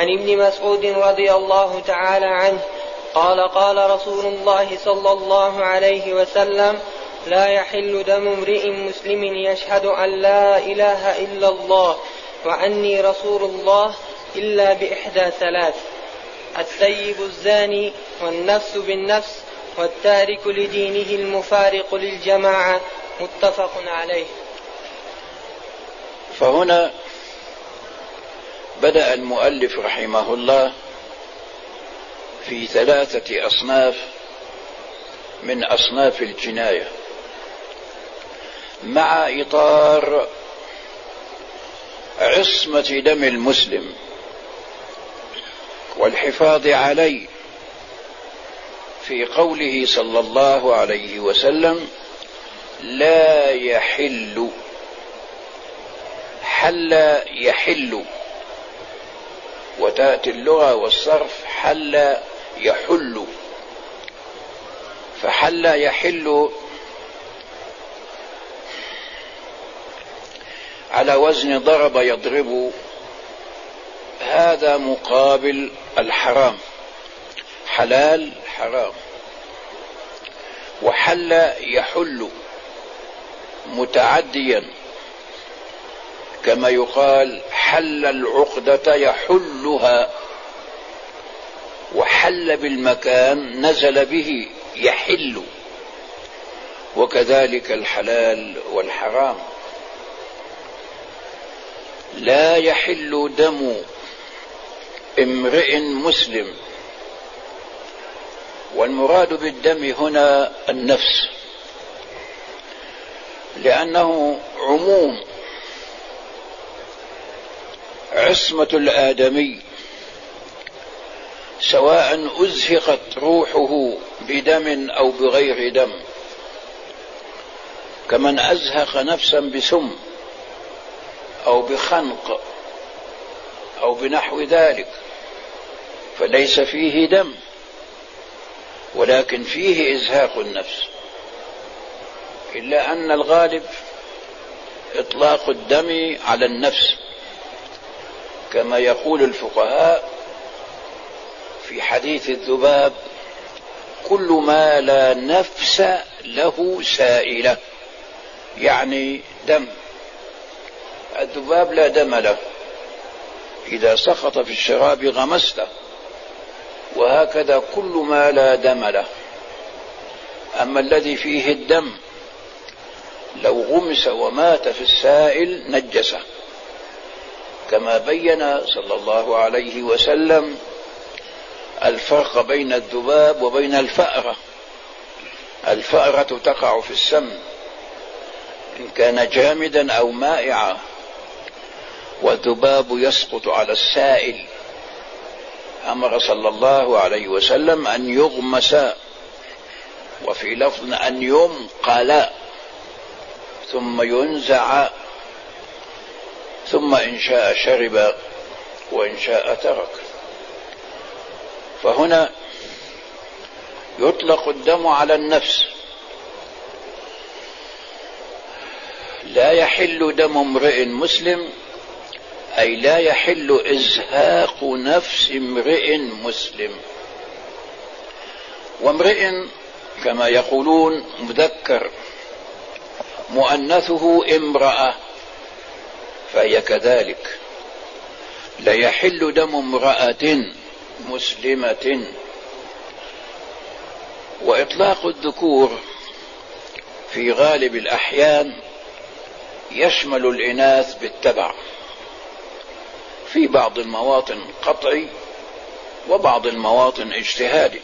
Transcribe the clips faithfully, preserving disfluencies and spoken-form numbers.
عن ابن مسعود رضي الله تعالى عنه قال قال رسول الله صلى الله عليه وسلم: لا يحل دم امرئ مسلم يشهد أن لا إله إلا الله وأني رسول الله إلا بإحدى ثلاث: الثيب الزاني، والنفس بالنفس، والتارك لدينه المفارق للجماعة. متفق عليه. فهنا بدأ المؤلف رحمه الله في ثلاثة أصناف من أصناف الجناية، مع إطار عصمة دم المسلم والحفاظ عليه، في قوله صلى الله عليه وسلم: لا يحل. حل يحل، وتأتي اللغة والصرف حل يحل، فحل يحل على وزن ضرب يضرب، هذا مقابل الحرام، حلال حرام. وحل يحل متعديا، كما يقال حل العقدة يحلها، وحل بالمكان نزل به يحل، وكذلك الحلال والحرام. لا يحل دم امرئ مسلم، والمراد بالدم هنا النفس، لأنه عموم عصمة الآدمي، سواء أزهقت روحه بدم أو بغير دم، كمن أزهق نفسا بسم أو بخنق أو بنحو ذلك، فليس فيه دم، ولكن فيه إزهاق النفس، إلا أن الغالب إطلاق الدم على النفس، كما يقول الفقهاء في حديث الذباب: كل ما لا نفس له سائلة، يعني دم. الذباب لا دم له، إذا سقط في الشراب غمسته، وهكذا كل ما لا دم له. أما الذي فيه الدم لو غمس ومات في السائل نجسه، كما بين صلى الله عليه وسلم الفرق بين الذباب وبين الفأرة. الفأرة تقع في السم إن كان جامدا أو مائعا، والذباب يسقط على السائل. أمر صلى الله عليه وسلم أن يغمس، وفي لفظ أن ينقل، ثم ينزع، ثم إن شاء شرب وإن شاء ترك. فهنا يطلق الدم على النفس. لا يحل دم امرئ مسلم، أي لا يحل إزهاق نفس امرئ مسلم. وامرئ كما يقولون مذكر، مؤنثه امرأة، فهي كذلك. لا يحل دم امرأة مسلمة. وإطلاق الذكور في غالب الأحيان يشمل الإناث بالتبع، في بعض المواطن قطعي وبعض المواطن اجتهادي.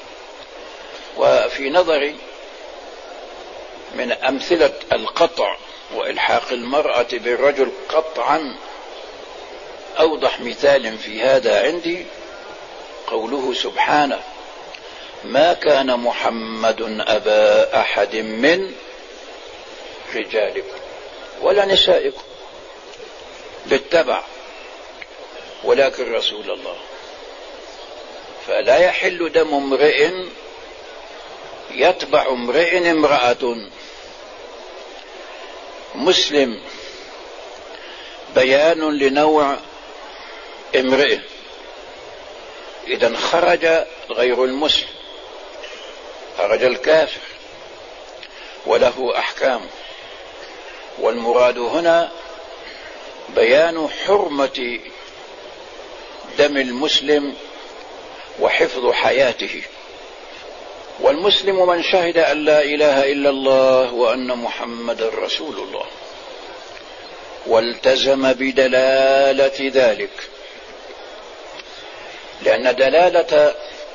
وفي نظري من أمثلة القطع وإلحاق المرأة بالرجل قطعا أوضح مثال في هذا عندي قوله سبحانه: ما كان محمد أبا أحد من رجالكم ولا نسائكم، بالتبع، ولكن رسول الله. فلا يحل دم امرئ يتبع امرئ امرأة مسلم، بيان لنوع امرئ، إذن خرج غير المسلم، خرج الكافر وله أحكام. والمراد هنا بيان حرمة دم المسلم وحفظ حياته. والمسلم من شهد أن لا إله إلا الله وأن محمد رسول الله والتزم بدلالة ذلك، لأن دلالة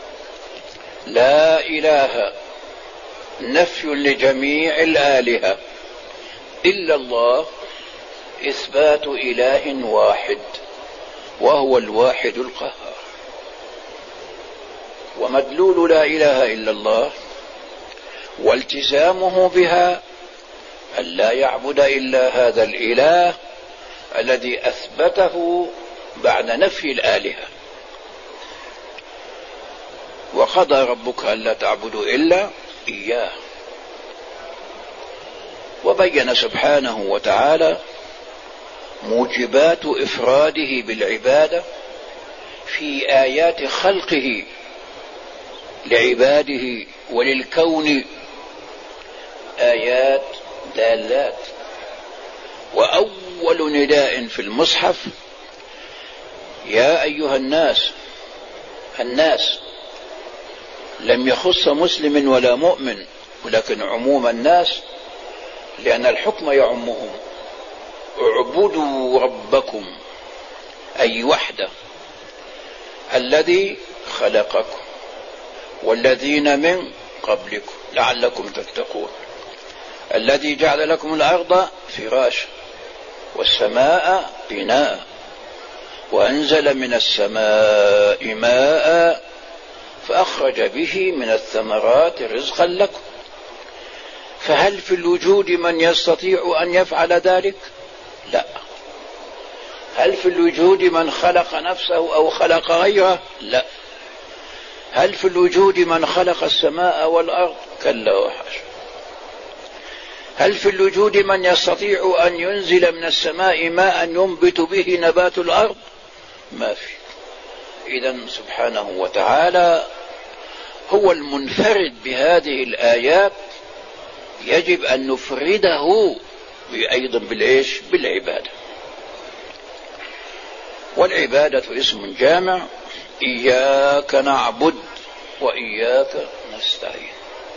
لا إله نفي لجميع الآلهة إلا الله، إثبات إله واحد وهو الواحد القهار. ومدلول لا إله إلا الله والتزامه بها أن لا يعبد إلا هذا الإله الذي أثبته بعد نفي الآلهة. وقضى ربك ألا تعبدوا إلا إياه. وبين سبحانه وتعالى موجبات إفراده بالعبادة في آيات خلقه لعباده وللكون، آيات دالات. وأول نداء في المصحف يا أيها الناس، الناس لم يخص مسلم ولا مؤمن، ولكن عموم الناس، لأن الحكم يعمهم. اعبدوا ربكم أي وحده الذي خلقكم والذين من قبلكم لعلكم تتقون، الذي جعل لكم الأرض فراشا والسماء بناء وأنزل من السماء ماء فأخرج به من الثمرات رزقا لكم. فهل في الوجود من يستطيع أن يفعل ذلك؟ لا. هل في الوجود من خلق نفسه أو خلق غيره؟ لا. هل في الوجود من خلق السماء والأرض؟ كلا وحاشا. هل في الوجود من يستطيع أن ينزل من السماء ماء ينبت به نبات الأرض؟ ما في. إذن سبحانه وتعالى هو المنفرد بهذه الآيات، يجب أن نفرده أيضا بالإيش؟ بالعبادة. والعبادة اسم جامع، إياك نعبد وإياك نستعين.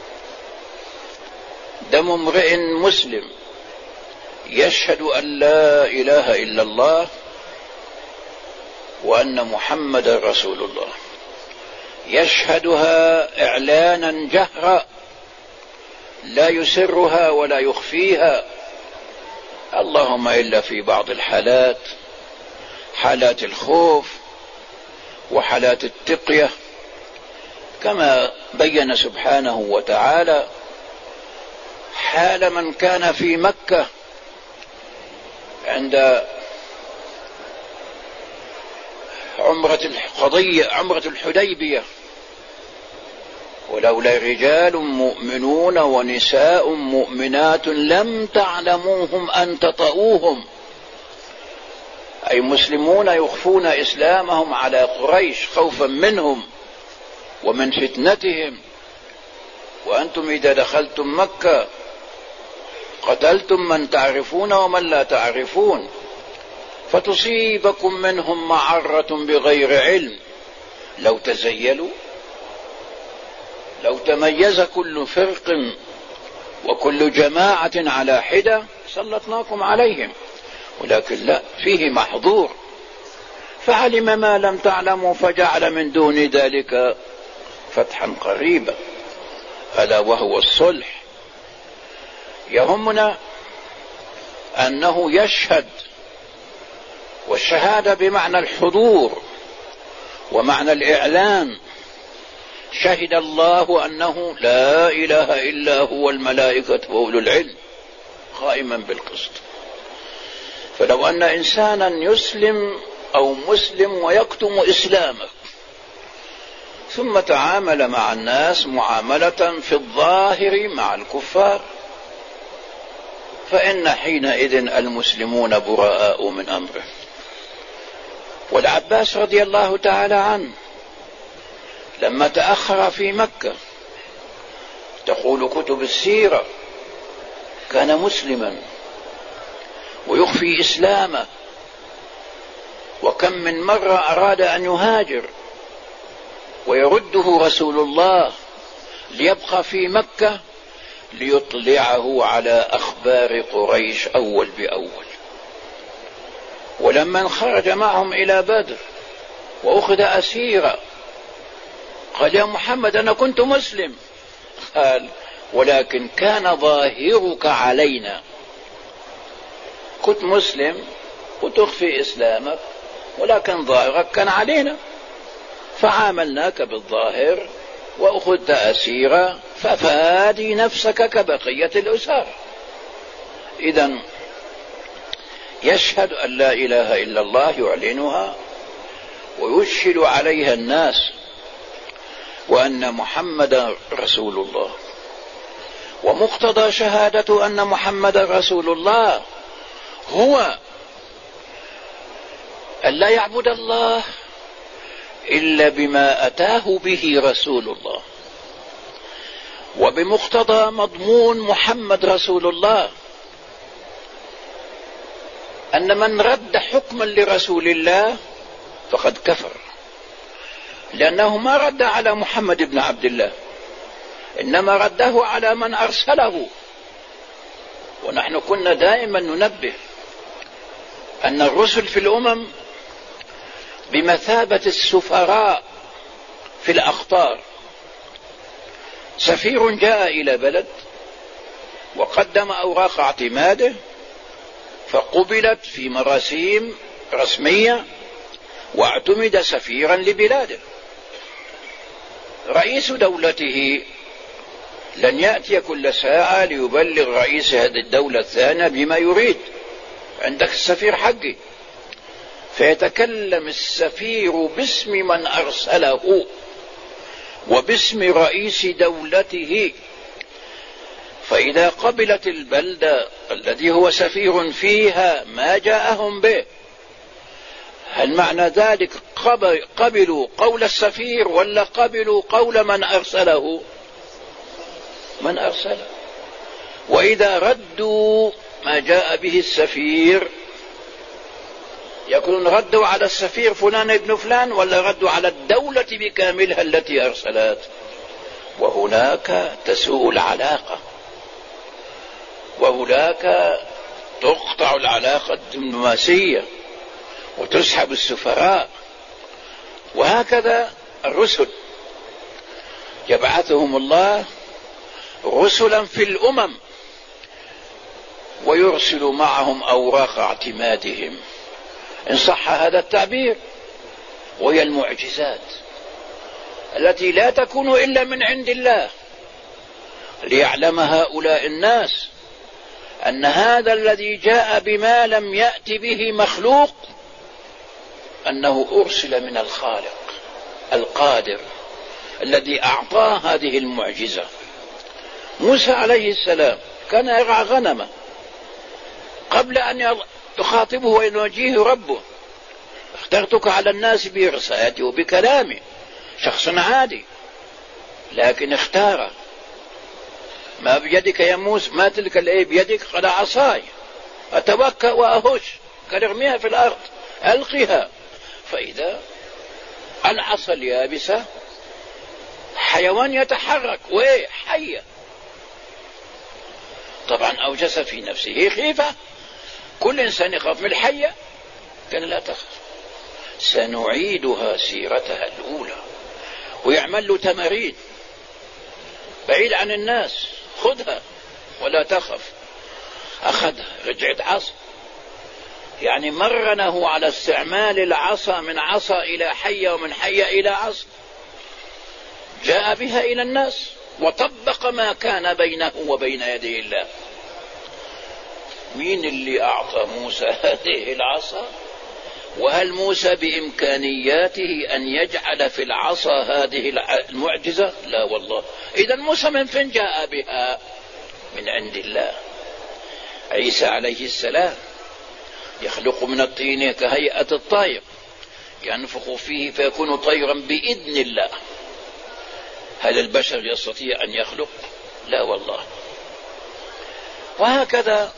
دم امرئ مسلم يشهد أن لا إله إلا الله وأن محمد رسول الله، يشهدها إعلانا جهرا لا يسرها ولا يخفيها، اللهم إلا في بعض الحالات، حالات الخوف وحالات التقية، كما بين سبحانه وتعالى حال من كان في مكة عند عمرة القضية عمرة الحديبية، ولولا رجال مؤمنون ونساء مؤمنات لم تعلموهم أن تطؤوهم، أي مسلمون يخفون إسلامهم على قريش خوفا منهم ومن فتنتهم، وأنتم إذا دخلتم مكة قتلتم من تعرفون ومن لا تعرفون، فتصيبكم منهم معرة بغير علم، لو تزيلوا لو تميز كل فرق وكل جماعة على حدة سلطناكم عليهم، ولكن لا، فيه محظور، فعلم ما لم تعلموا فجعل من دون ذلك فتحا قريبا، ألا وهو الصلح. يهمنا أنه يشهد، والشهادة بمعنى الحضور ومعنى الإعلان. شهد الله أنه لا إله إلا هو الملائكة وأولو العلم قائما بالقسط. فلو أن إنسانا يسلم أو مسلم ويكتم إسلامه ثم تعامل مع الناس معاملة في الظاهر مع الكفار، فإن حينئذ المسلمون براء من أمره. والعباس رضي الله تعالى عنه لما تأخر في مكة تقول كتب السيرة كان مسلما ويخفي إسلامه، وكم من مرة أراد أن يهاجر ويرده رسول الله ليبقى في مكة ليطلعه على أخبار قريش أول بأول. ولما خرج معهم إلى بدر وأخذ أسيرا قال يا محمد أنا كنت مسلم، قال ولكن كان ظاهرك علينا، كنت مسلم وتخفي إسلامك ولكن ظاهرك كان علينا، فعاملناك بالظاهر وأخذت أسيرا ففادي نفسك كبقية الأسار. إذن يشهد أن لا إله إلا الله يعلنها ويشهد عليها الناس وأن محمد رسول الله. ومقتضى شهادة أن محمد رسول الله هو أن لا يعبد الله إلا بما أتاه به رسول الله. وبمقتضى مضمون محمد رسول الله أن من رد حكما لرسول الله فقد كفر، لأنه ما رد على محمد بن عبد الله، إنما رده على من أرسله. ونحن كنا دائما ننبه أن الرسل في الأمم بمثابة السفراء في الأخطار. سفير جاء إلى بلد وقدم أوراق اعتماده فقبلت في مراسيم رسمية واعتمد سفيرا لبلاده. رئيس دولته لن يأتي كل ساعة ليبلغ رئيس هذه الدولة الثانية بما يريد، عندك السفير حقي، فيتكلم السفير باسم من أرسله وباسم رئيس دولته. فإذا قبلت البلدة الذي هو سفير فيها ما جاءهم به، هل معنى ذلك قبلوا قول السفير ولا قبلوا قول من أرسله؟ من أرسله. وإذا ردوا ما جاء به السفير يكون ردوا على السفير فلان ابن فلان ولا ردوا على الدولة بكاملها التي أرسلت. وهناك تسوء العلاقة، وهناك تقطع العلاقة الدبلوماسية وتسحب السفراء. وهكذا الرسل يبعثهم الله رسلا في الأمم ويرسل معهم أوراق اعتمادهم إن صح هذا التعبير، وهي المعجزات التي لا تكون إلا من عند الله، ليعلم هؤلاء الناس أن هذا الذي جاء بما لم يأت به مخلوق أنه أرسل من الخالق القادر الذي أعطاه هذه المعجزة. موسى عليه السلام كان يرعى غنمه قبل أن يخاطبه ويناجيه ربه، اخترتك على الناس برسالتي وبكلامي، شخص عادي لكن اختاره. ما بيدك يا موسى؟ ما تلك الايه بيدك؟ قال عصاي اتوكا واهش، قال ارميها في الارض القها، فاذا العصا اليابسه حيوان يتحرك وايه حيه. طبعا اوجس في نفسه خيفه، كل انسان يخاف من الحيه، كان لا تخف سنعيدها سيرتها الاولى، ويعمل له تمارين بعيد عن الناس، خذها ولا تخف. أخذها رجعت عصا، يعني مرنه على استعمال العصا من عصا إلى حية ومن حية إلى عصا، جاء بها إلى الناس وطبق ما كان بينه وبين يدي الله. مين اللي أعطى موسى هذه العصا؟ وهل موسى بإمكانياته أن يجعل في العصا هذه المعجزة؟ لا والله. إذا موسى من فين جاء بها؟ من عند الله. عيسى عليه السلام يخلق من الطين كهيئة الطير، ينفخ فيه فيكون طيرا بإذن الله. هل البشر يستطيع أن يخلق؟ لا والله. وهكذا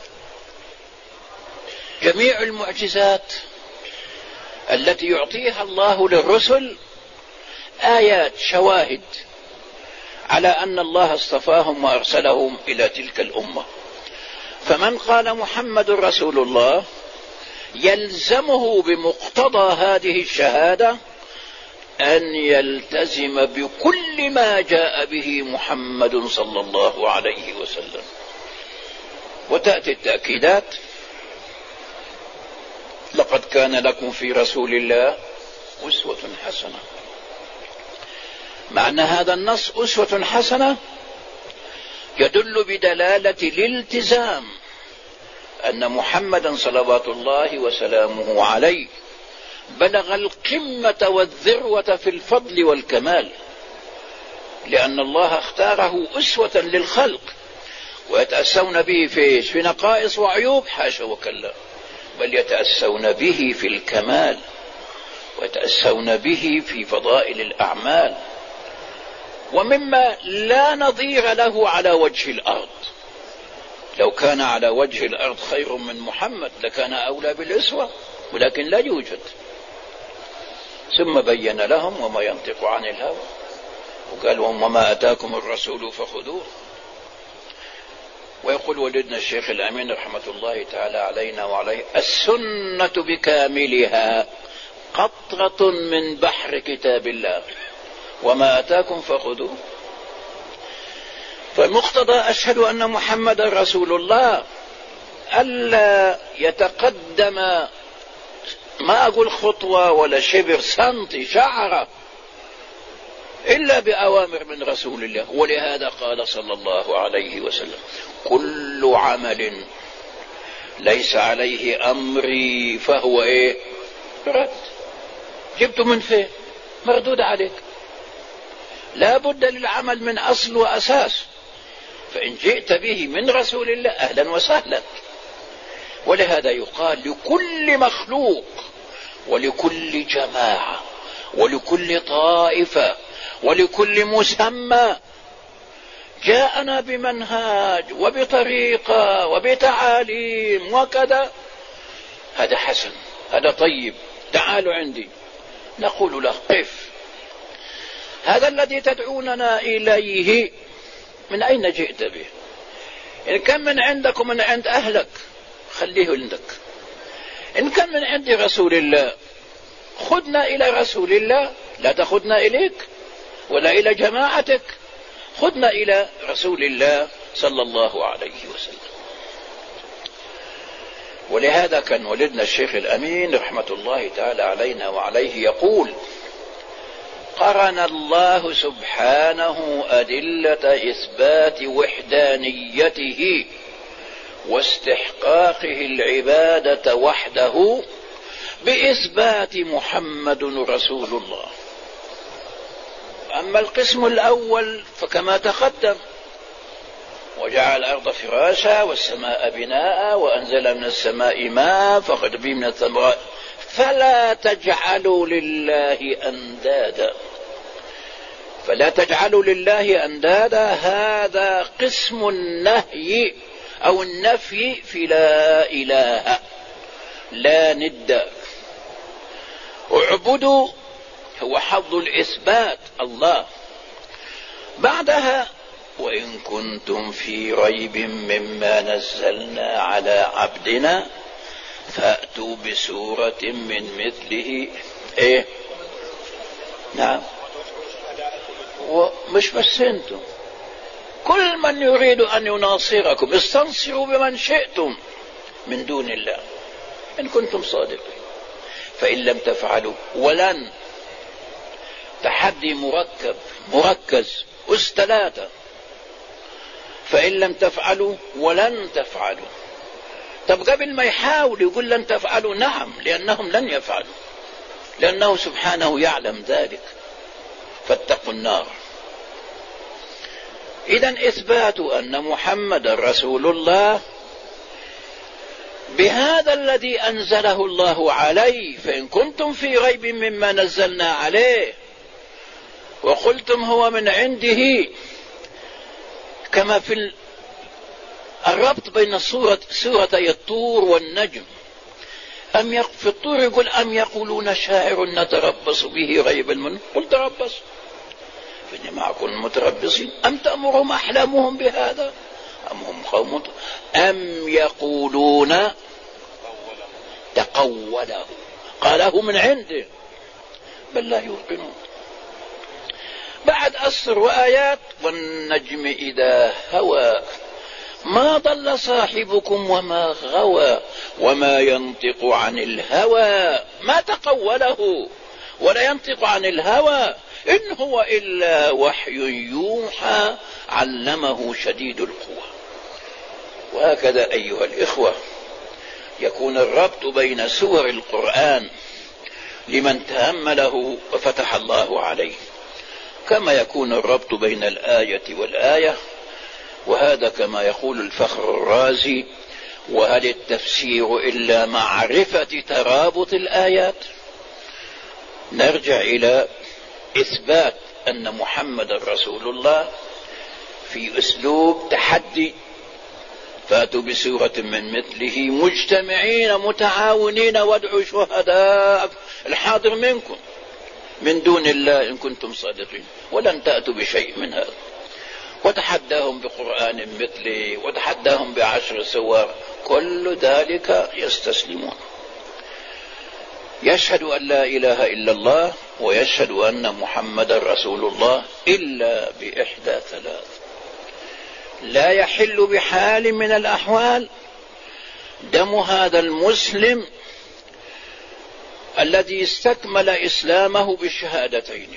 جميع المعجزات التي يعطيها الله للرسل آيات شواهد على أن الله اصطفاهم وأرسلهم إلى تلك الأمة. فمن قال محمد رسول الله يلزمه بمقتضى هذه الشهادة أن يلتزم بكل ما جاء به محمد صلى الله عليه وسلم. وتأتي التأكيدات: لقد كان لكم في رسول الله أسوة حسنة. معنى هذا النص أسوة حسنة يدل بدلالة الالتزام أن محمدا صلوات الله وسلامه عليه بلغ القمة والذروة في الفضل والكمال، لأن الله اختاره أسوة للخلق، ويتأسون به في في نقائص وعيوب حاشا وكلا، بل يتأسون به في الكمال، ويتأسون به في فضائل الأعمال، ومما لا نظير له على وجه الأرض. لو كان على وجه الأرض خير من محمد لكان أولى بالأسوة، ولكن لا يوجد. ثم بين لهم: وما ينطق عن الهوى، وقال: وما أتاكم الرسول فخذوه. ويقول ولدنا الشيخ الأمين رحمة الله تعالى علينا وعليه: السنة بكاملها قطرة من بحر كتاب الله، وما أتاكم فخذوه. فالمقتضى أشهد أن محمد رسول الله ألا يتقدم، ما أقول خطوة ولا شبر، سنتي، شعرة، إلا بأوامر من رسول الله. ولهذا قال صلى الله عليه وسلم: كل عمل ليس عليه أمري فهو إيه؟ رد. جبته من فين؟ مردود عليك. لا بد للعمل من أصل وأساس، فإن جئت به من رسول الله أهلا وسهلا. ولهذا يقال: لكل مخلوق ولكل جماعة ولكل طائفة ولكل مسمى جاءنا بمنهاج وبطريقة وبتعاليم وكذا، هذا حسن، هذا طيب، تعالوا عندي. نقول له: قف، هذا الذي تدعوننا إليه من أين جئت به؟ إن كان من عندك ومن عند أهلك خليه عندك، إن كان من عند رسول الله خذنا إلى رسول الله، لا تخذنا إليك ولا إلى جماعتك، خذنا إلى رسول الله صلى الله عليه وسلم. ولهذا كان ولدنا الشيخ الأمين رحمة الله تعالى علينا وعليه يقول: قرن الله سبحانه أدلة إثبات وحدانيته واستحقاقه العبادة وحده بإثبات محمد رسول الله. أما القسم الأول فكما تقدم: وجعل الأرض فراشا والسماء بناء وأنزل من السماء ماء فأخرج به من الثمرات فلا تجعلوا لله أندادا. فلا تجعلوا لله أندادا هذا قسم النهي أو النفي في لا إله، لا ند. اعبدوا هو حظ الإثبات الله. بعدها: وإن كنتم في ريب مما نزلنا على عبدنا فأتوا بسورة من مثله. إيه؟ نعم. ومش بس انتم، كل من يريد أن يناصركم استنصروا بمن شئتم من دون الله إن كنتم صادقين. فإن لم تفعلوا ولن، تحدي مركب مركز أس ثلاثة، فإن لم تفعلوا ولن تفعلوا. طب قبل ما يحاول يقول لن تفعلوا، نعم، لأنهم لن يفعلوا، لأنه سبحانه يعلم ذلك، فاتقوا النار. إذن إثبات أن محمد رسول الله بهذا الذي أنزله الله عليه، فإن كنتم في ريب مما نزلنا عليه وقلتم هو من عنده، كما في الربط بين سورة سورتي الطور والنجم. أم يق... في الطور يقول أم يقولون شاعر نتربص به ريب المنون، قل تربص فإني معكم متربصين أم تأمرهم أحلامهم بهذا أم هم قوم، أم يقولون تقوله قاله من عنده بل لا يوقنون. بعد أسر وآيات والنجم إذا هوى ما ضل صاحبكم وما غوى وما ينطق عن الهوى، ما تقوله ولا ينطق عن الهوى إن هو إلا وحي يوحى علمه شديد القوى. وهكذا أيها الإخوة يكون الربط بين سور القرآن لمن تأمله وفتح الله عليه، كما يكون الربط بين الآية والآية. وهذا كما يقول الفخر الرازي: وهل التفسير إلا معرفة ترابط الآيات؟ نرجع إلى إثبات أن محمد رسول الله في أسلوب تحدي: فاتوا بسورة من مثله مجتمعين متعاونين وادعوا شهداء الحاضر منكم من دون الله إن كنتم صادقين ولن تأتوا بشيء من هذا. وتحداهم بقرآن مثله وتحداهم بعشر سور، كل ذلك يستسلمون. يشهد أن لا إله إلا الله ويشهد أن محمد رسول الله إلا بإحدى ثلاث: لا يحل بحال من الأحوال دم هذا المسلم الذي استكمل إسلامه بالشهادتين،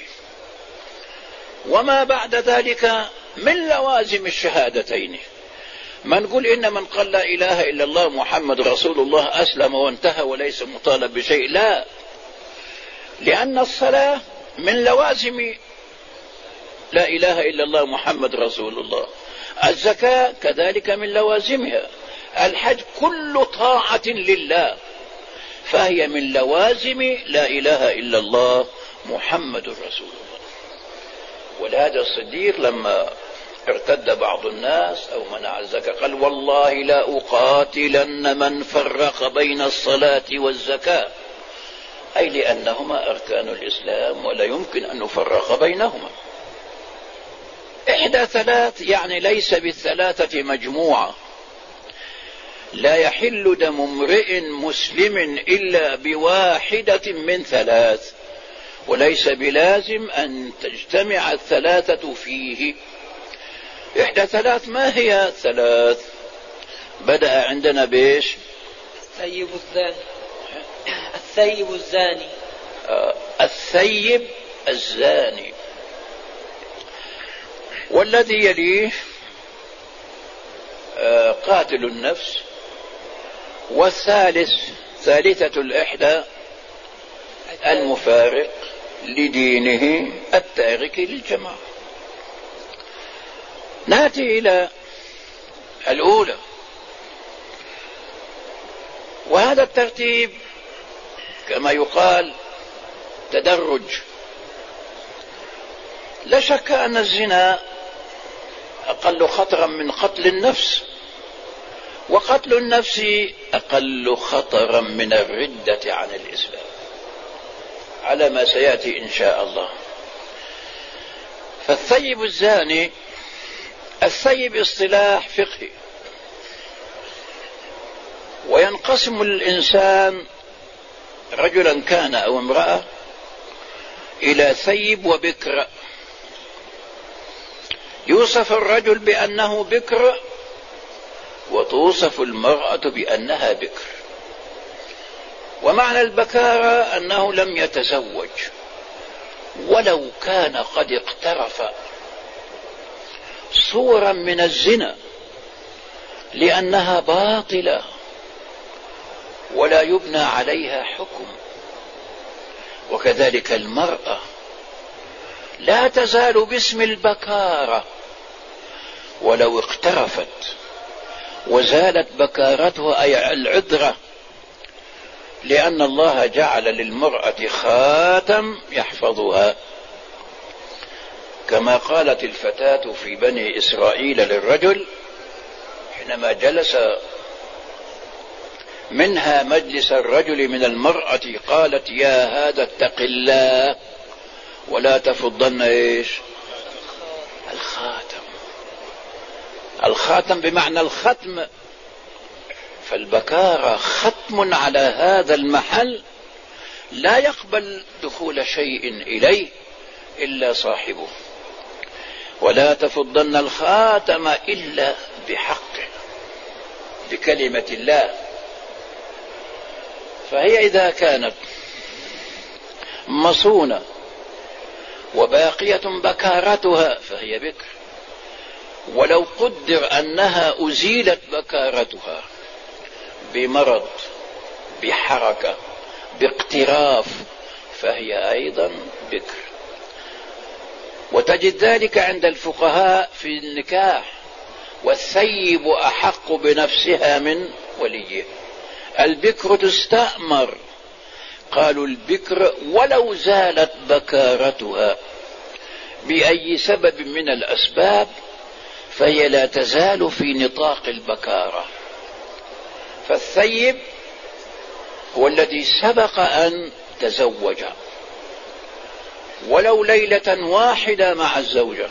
وما بعد ذلك من لوازم الشهادتين. ما نقول إن من قال لا إله إلا الله محمد رسول الله أسلم وانتهى وليس مطالب بشيء، لا، لأن الصلاة من لوازم لا إله إلا الله محمد رسول الله، الزكاة كذلك من لوازمها، الحج كل طاعة لله فهي من لوازم لا إله إلا الله محمد رسول الله. ولهذا الصديق لما ارتد بعض الناس أو منع الزكاة قال: والله لا أقاتلن من فرق بين الصلاة والزكاة، أي لأنهما أركان الإسلام ولا يمكن أن نفرق بينهما. إحدى ثلاث يعني ليس بالثلاثة مجموعة. لا يحل دم امرئ مسلم إلا بواحدة من ثلاث، وليس بلازم أن تجتمع الثلاثة فيه. إحدى ثلاث ما هي ثلاث؟ بدأ عندنا بيش؟ الثيب الزاني الثيب الزاني آه الثيب الزاني، والذي يليه آه قاتل النفس، والثالث ثالثة الإحدى المفارق لدينه التارك للجماعة. نأتي إلى الأولى، وهذا الترتيب كما يقال تدرج. لا شك أن الزنا أقل خطرا من قتل النفس، وقتل النفس أقل خطرا من الردة عن الإسلام على ما سيأتي إن شاء الله. فالثيب الزاني، الثيب اصطلاح فقهي، وينقسم الإنسان رجلا كان أو امرأة إلى ثيب وبكر. يوصف الرجل بأنه بكر وتوصف المرأة بأنها بكر. ومعنى البكارة أنه لم يتزوج ولو كان قد اقترف صورا من الزنا، لأنها باطلة ولا يبنى عليها حكم. وكذلك المرأة لا تزال باسم البكارة ولو اقترفت وزالت بكارتها أي العذرة، لأن الله جعل للمرأة خاتم يحفظها. كما قالت الفتاة في بني إسرائيل للرجل حينما جلس منها مجلس الرجل من المرأة، قالت يا هذا اتق الله ولا تفضن ايش الخاتم. الخاتم بمعنى الختم، فالبكارة ختم على هذا المحل لا يقبل دخول شيء إليه إلا صاحبه. ولا تفضن الخاتم إلا بحقه، بكلمة الله. فهي إذا كانت مصونة وباقية بكارتها فهي بكر، ولو قدر أنها أزيلت بكارتها بمرض، بحركة، باقتراف، فهي أيضا بكر. وتجد ذلك عند الفقهاء في النكاح: والثيب أحق بنفسها من وليه. البكر تستأمر، قالوا البكر ولو زالت بكارتها بأي سبب من الأسباب فهي لا تزال في نطاق البكارة. فالثيب هو الذي سبق أن تزوج ولو ليلة واحدة مع الزوجة،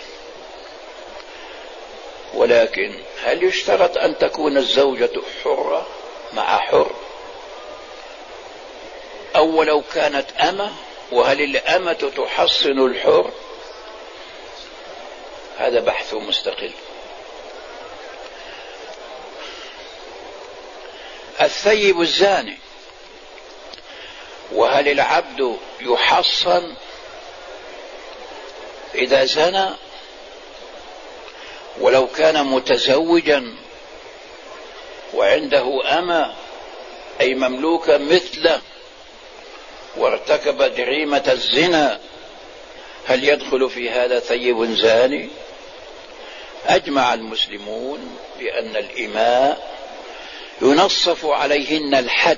ولكن هل يشترط أن تكون الزوجة حرة مع حر؟ أو ولو كانت أمة، وهل الأمة تحصن الحر؟ هذا بحث مستقل. الثيب الزاني، وهل العبد يحصن إذا زنى ولو كان متزوجا وعنده أمة أي مملوكة مثله وارتكب جريمة الزنا، هل يدخل في هذا ثيب زاني؟ أجمع المسلمون بأن الإماء ينصف عليهن الحد،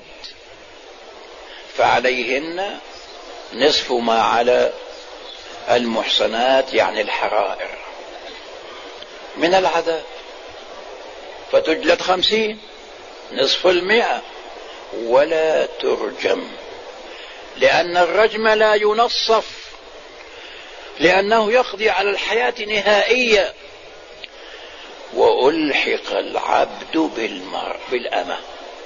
فعليهن نصف ما على المحصنات يعني الحرائر من العذاب، فتجلد خمسين نصف المئة ولا ترجم، لأن الرجم لا ينصف، لأنه يقضي على الحياة نهائية. وألحق العبد بالمرء بالأمة،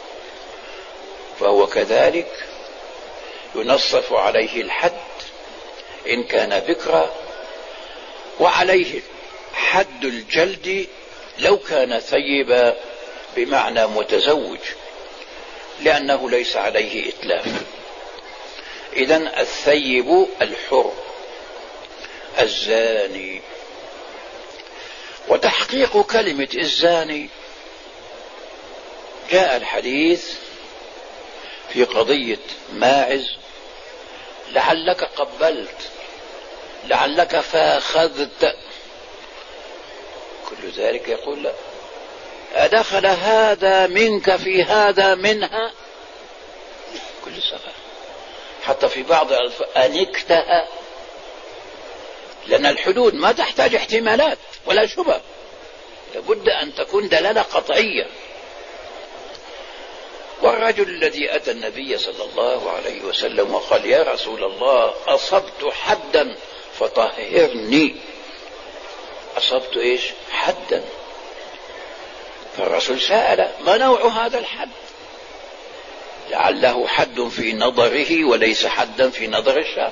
فهو كذلك ينصف عليه الحد إن كان بكرا، وعليه حد الجلد لو كان ثيبا بمعنى متزوج، لأنه ليس عليه إتلاف. إذن الثيب الحر الزاني. وتحقيق كلمة الزاني جاء الحديث في قضية ماعز: لعلك قبلت، لعلك فاخذت، كل ذلك يقول لا، أدخل هذا منك في هذا منها، كل سفر. حتى في بعض أنكتها، لأن الحدود ما تحتاج احتمالات ولا شبه، لابد أن تكون دلالة قطعية. والرجل الذي أتى النبي صلى الله عليه وسلم وقال: يا رسول الله، أصبت حدا فطهرني. أصبت إيش؟ حدا. فالرسول سأل: ما نوع هذا الحد؟ لعله حد في نظره وليس حدا في نظر الشرع.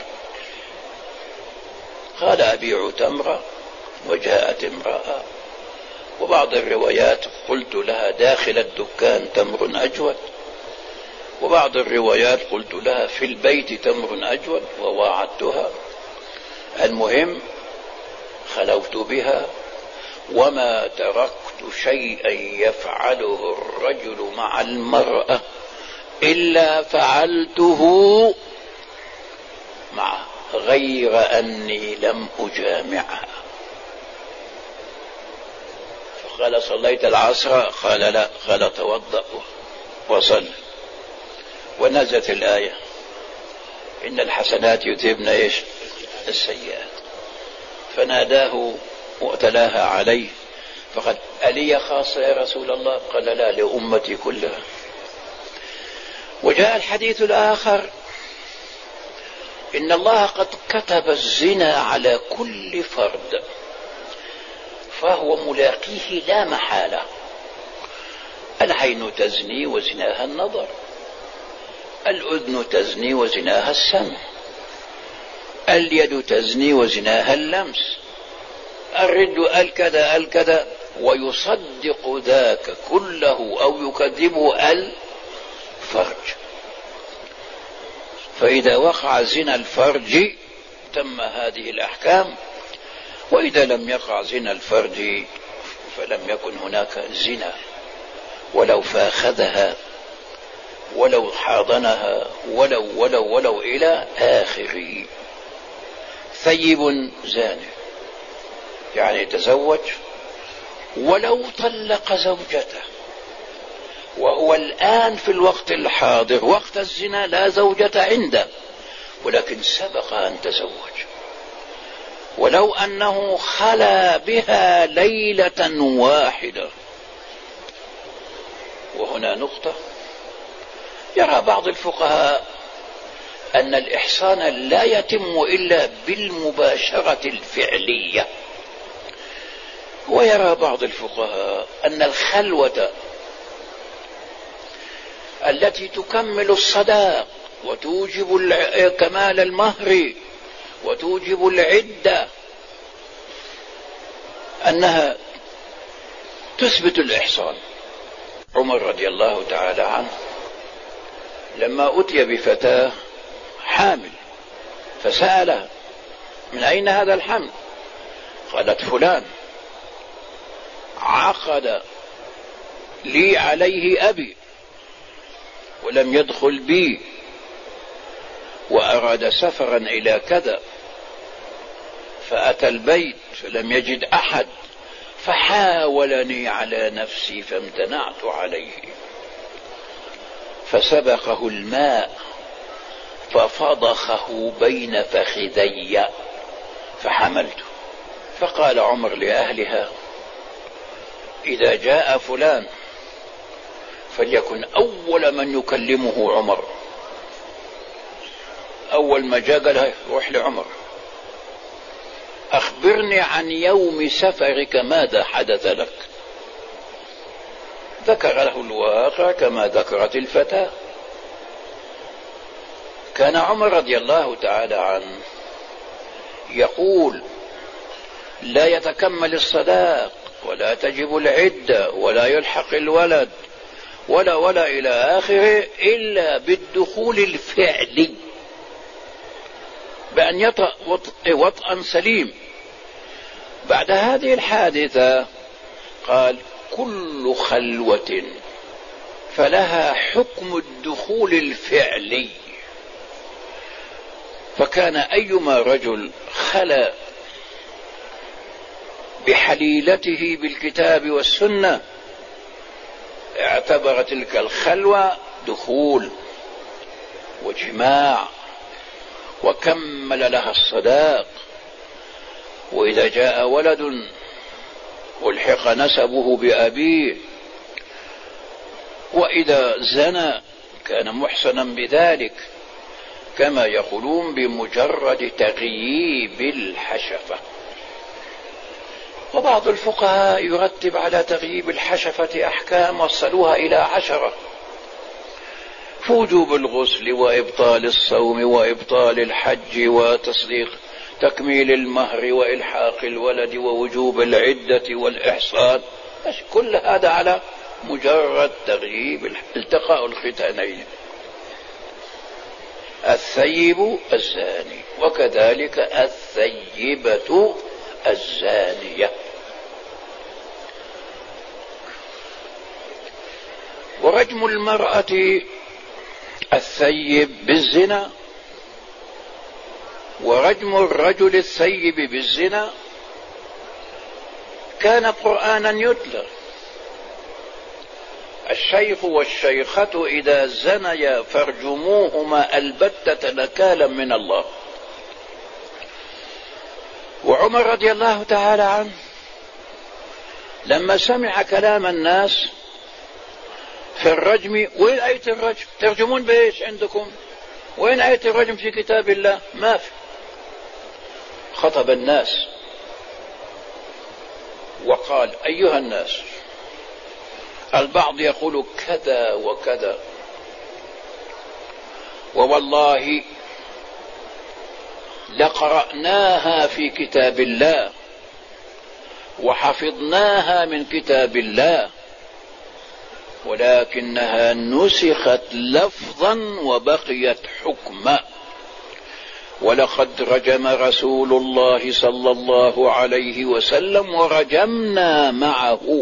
قال: أبيع تمرة وجاءت امرأة، وبعض الروايات قلت لها داخل الدكان تمر أجود، وبعض الروايات قلت لها في البيت تمر أجود وواعدتها. المهم خلوت بها، وما تركت شيئا يفعله الرجل مع المرأة إلا فعلته معه، غير أني لم أجامعها. فقال: صليت العصر؟ قال: لا. قال: توضأ وصل. ونزلت الآية: إن الحسنات يذهبن إيش؟ السيئات. فناداه وتلاها عليه فقال: ألي خاصة يا رسول الله؟ قال: لا، لأمتي كلها. وجاء الحديث الآخر: إن الله قد كتب الزنا على كل فرد فهو ملاقيه لا محالة. العين تزني وزناها النظر، الأذن تزني وزناها السمع، اليد تزني وزناها اللمس، الرد الكذا الكذا، ويصدق ذاك كله أو يكذبه الفرج. فإذا وقع زنا الفرج تم هذه الأحكام، وإذا لم يقع زنا الفرج فلم يكن هناك زنا، ولو فاخذها ولو حاضنها ولو ولو ولو إلى آخره. ثيب زاني يعني تزوج ولو طلق زوجته، وهو الآن في الوقت الحاضر وقت الزنا لا زوجة عنده، ولكن سبق أن تزوج، ولو أنه خلا بها ليلة واحدة. وهنا نقطة: يرى بعض الفقهاء أن الإحصان لا يتم إلا بالمباشرة الفعلية، ويرى بعض الفقهاء أن الخلوة التي تكمل الصداق وتوجب كمال المهر وتوجب العدة أنها تثبت الإحصان. عمر رضي الله تعالى عنه لما أتي بفتاة حامل فسألها: من أين هذا الحمل؟ قالت: فلان عقد لي عليه أبي ولم يدخل بي، وأراد سفرا إلى كذا، فأتى البيت فلم يجد أحد، فحاولني على نفسي فامتنعت عليه، فسبقه الماء ففضخه بين فخذي فحملته. فقال عمر لأهلها: إذا جاء فلان فليكن أول من يكلمه عمر. أول ما جاء قال: روح لعمر أخبرني عن يوم سفرك ماذا حدث لك. ذكر له الواقع كما ذكرت الفتاة. كان عمر رضي الله تعالى عنه يقول: لا يتكمل الصداق ولا تجب العدة ولا يلحق الولد ولا ولا إلى آخره إلا بالدخول الفعلي، بأن يطأ وطئا سليم. بعد هذه الحادثة قال: كل خلوة فلها حكم الدخول الفعلي. فكان أيما رجل خلا بحليلته بالكتاب والسنة اعتبر تلك الخلوة دخول وجماع وكمل لها الصداق. وإذا جاء ولد ألحق نسبه بأبيه، وإذا زنى كان محسنا بذلك، كما يقولون بمجرد تغييب الحشفة. وبعض الفقهاء يرتب على تغييب الحشفة أحكام وصلوها إلى عشرة: وجوب الغسل وإبطال الصوم وإبطال الحج وتصديق تكميل المهر وإلحاق الولد ووجوب العدة والإحصان. كل هذا على مجرد تغييب التقاء الختانين. الثيب الزاني، وكذلك الثيبة الزانية. ورجم المرأة الثيب بالزنا ورجم الرجل الثيب بالزنا كان قرآنا يتلى: الشيخ والشيخة إذا زنيا فارجموهما البتة نكالا من الله. وعمر رضي الله تعالى عنه لما سمع كلام الناس في الرجم، وين آية الرجم؟ ترجمون بإيش عندكم؟ وين آية الرجم في كتاب الله؟ ما في. خطب الناس وقال: أيها الناس، البعض يقول كذا وكذا، ووالله لقرأناها في كتاب الله وحفظناها من كتاب الله، ولكنها نسخت لفظا وبقيت حكما، ولقد رجم رسول الله صلى الله عليه وسلم ورجمنا معه.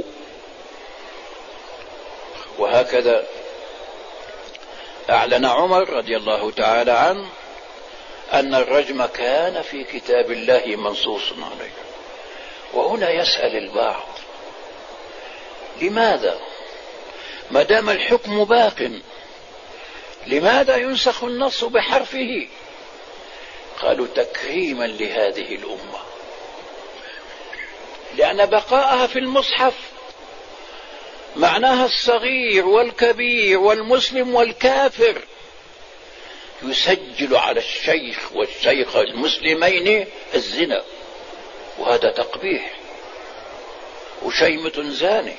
وهكذا أعلن عمر رضي الله تعالى عنه أن الرجم كان في كتاب الله منصوص عليه. وهنا يسأل البعض: لماذا ما دام الحكم باق لماذا ينسخ النص بحرفه؟ قالوا: تكريما لهذه الأمة، لأن بقاءها في المصحف معناها الصغير والكبير والمسلم والكافر يسجل على الشيخ والشيخ المسلمين الزنا، وهذا تقبيح وشيمة زاني،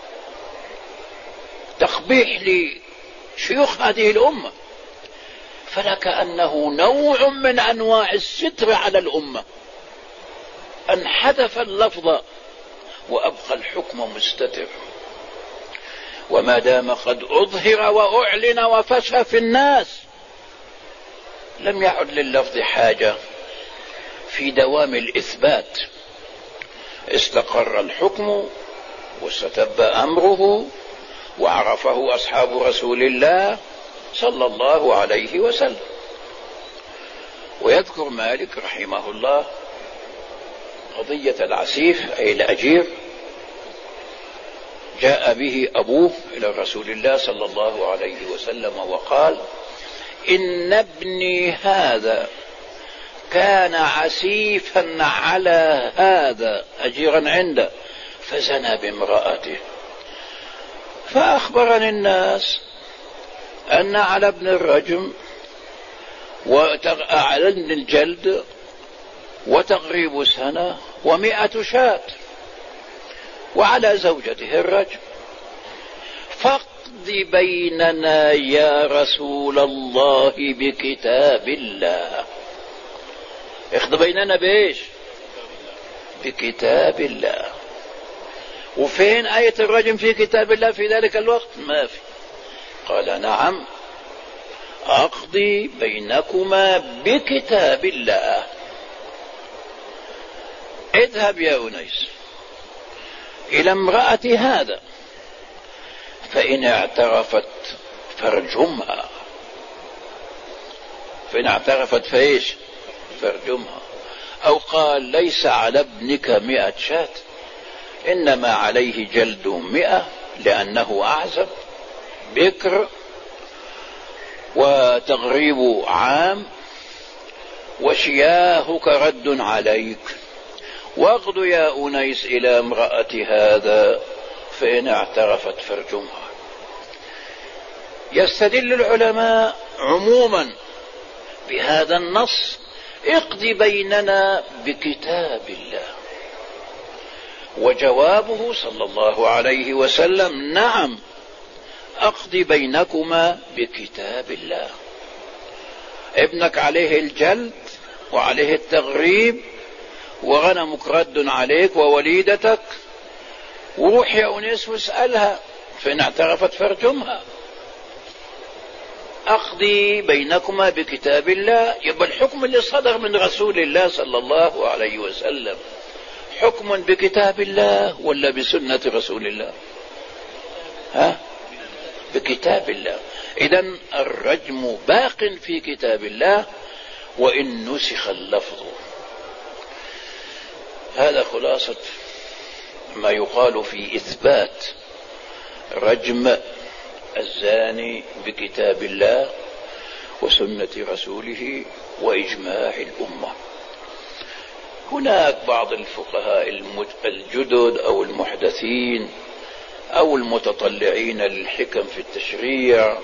تقبيح لشيوخ هذه الأمة. فلكأنه نوع من أنواع الستر على الأمة، أن حذف اللفظ وأبقى الحكم مستتر. وما دام قد أظهر وأعلن وفشى في الناس لم يعد لللفظ حاجة في دوام الإثبات. استقر الحكم واستتب أمره وعرفه أصحاب رسول الله صلى الله عليه وسلم. ويذكر مالك رحمه الله قضية العسيف أي الأجير، جاء به أبوه إلى رسول الله صلى الله عليه وسلم وقال: إن ابني هذا كان عسيفا على هذا أجيرا عنده فزنى بامرأته. فأخبرني الناس أن على ابن الرجم وعلى ابن الجلد وتغريب سنة ومئة شاة، وعلى زوجته الرجم. فاقض بيننا يا رسول الله بكتاب الله. اقض بيننا بإيش؟ بكتاب الله. وفين آية الرجم في كتاب الله في ذلك الوقت؟ ما في. قال: نعم، أقضي بينكما بكتاب الله. اذهب يا أنيس إلى امرأة هذا، فإن اعترفت فارجمها. فإن اعترفت فإيش؟ فارجمها. أو قال: ليس على ابنك مئة شاة، إنما عليه جلد مئة لأنه أعزب بكر، وتغريب عام، وشياهك رد عليك. واغد يا أنيس إلى امرأة هذا، فإن اعترفت فارجمها. يستدل العلماء عموما بهذا النص: اقض بيننا بكتاب الله. وجوابه صلى الله عليه وسلم: نعم، أقض بينكما بكتاب الله. ابنك عليه الجلد وعليه التغريب وغنمك رد عليك ووليدتك، وروح يا أنيس واسألها، فإن اعترفت فارجمها. أقضي بينكما بكتاب الله. يبقى الحكم اللي صدر من رسول الله صلى الله عليه وسلم حكم بكتاب الله ولا بسنة رسول الله؟ ها؟ بكتاب الله. إذن الرجم باق في كتاب الله وإن نسخ اللفظ. هذا خلاصة ما يقال في إثبات رجم الزاني بكتاب الله وسنة رسوله وإجماع الأمة. هناك بعض الفقهاء الجدد أو المحدثين أو المتطلعين للحكم في التشريع،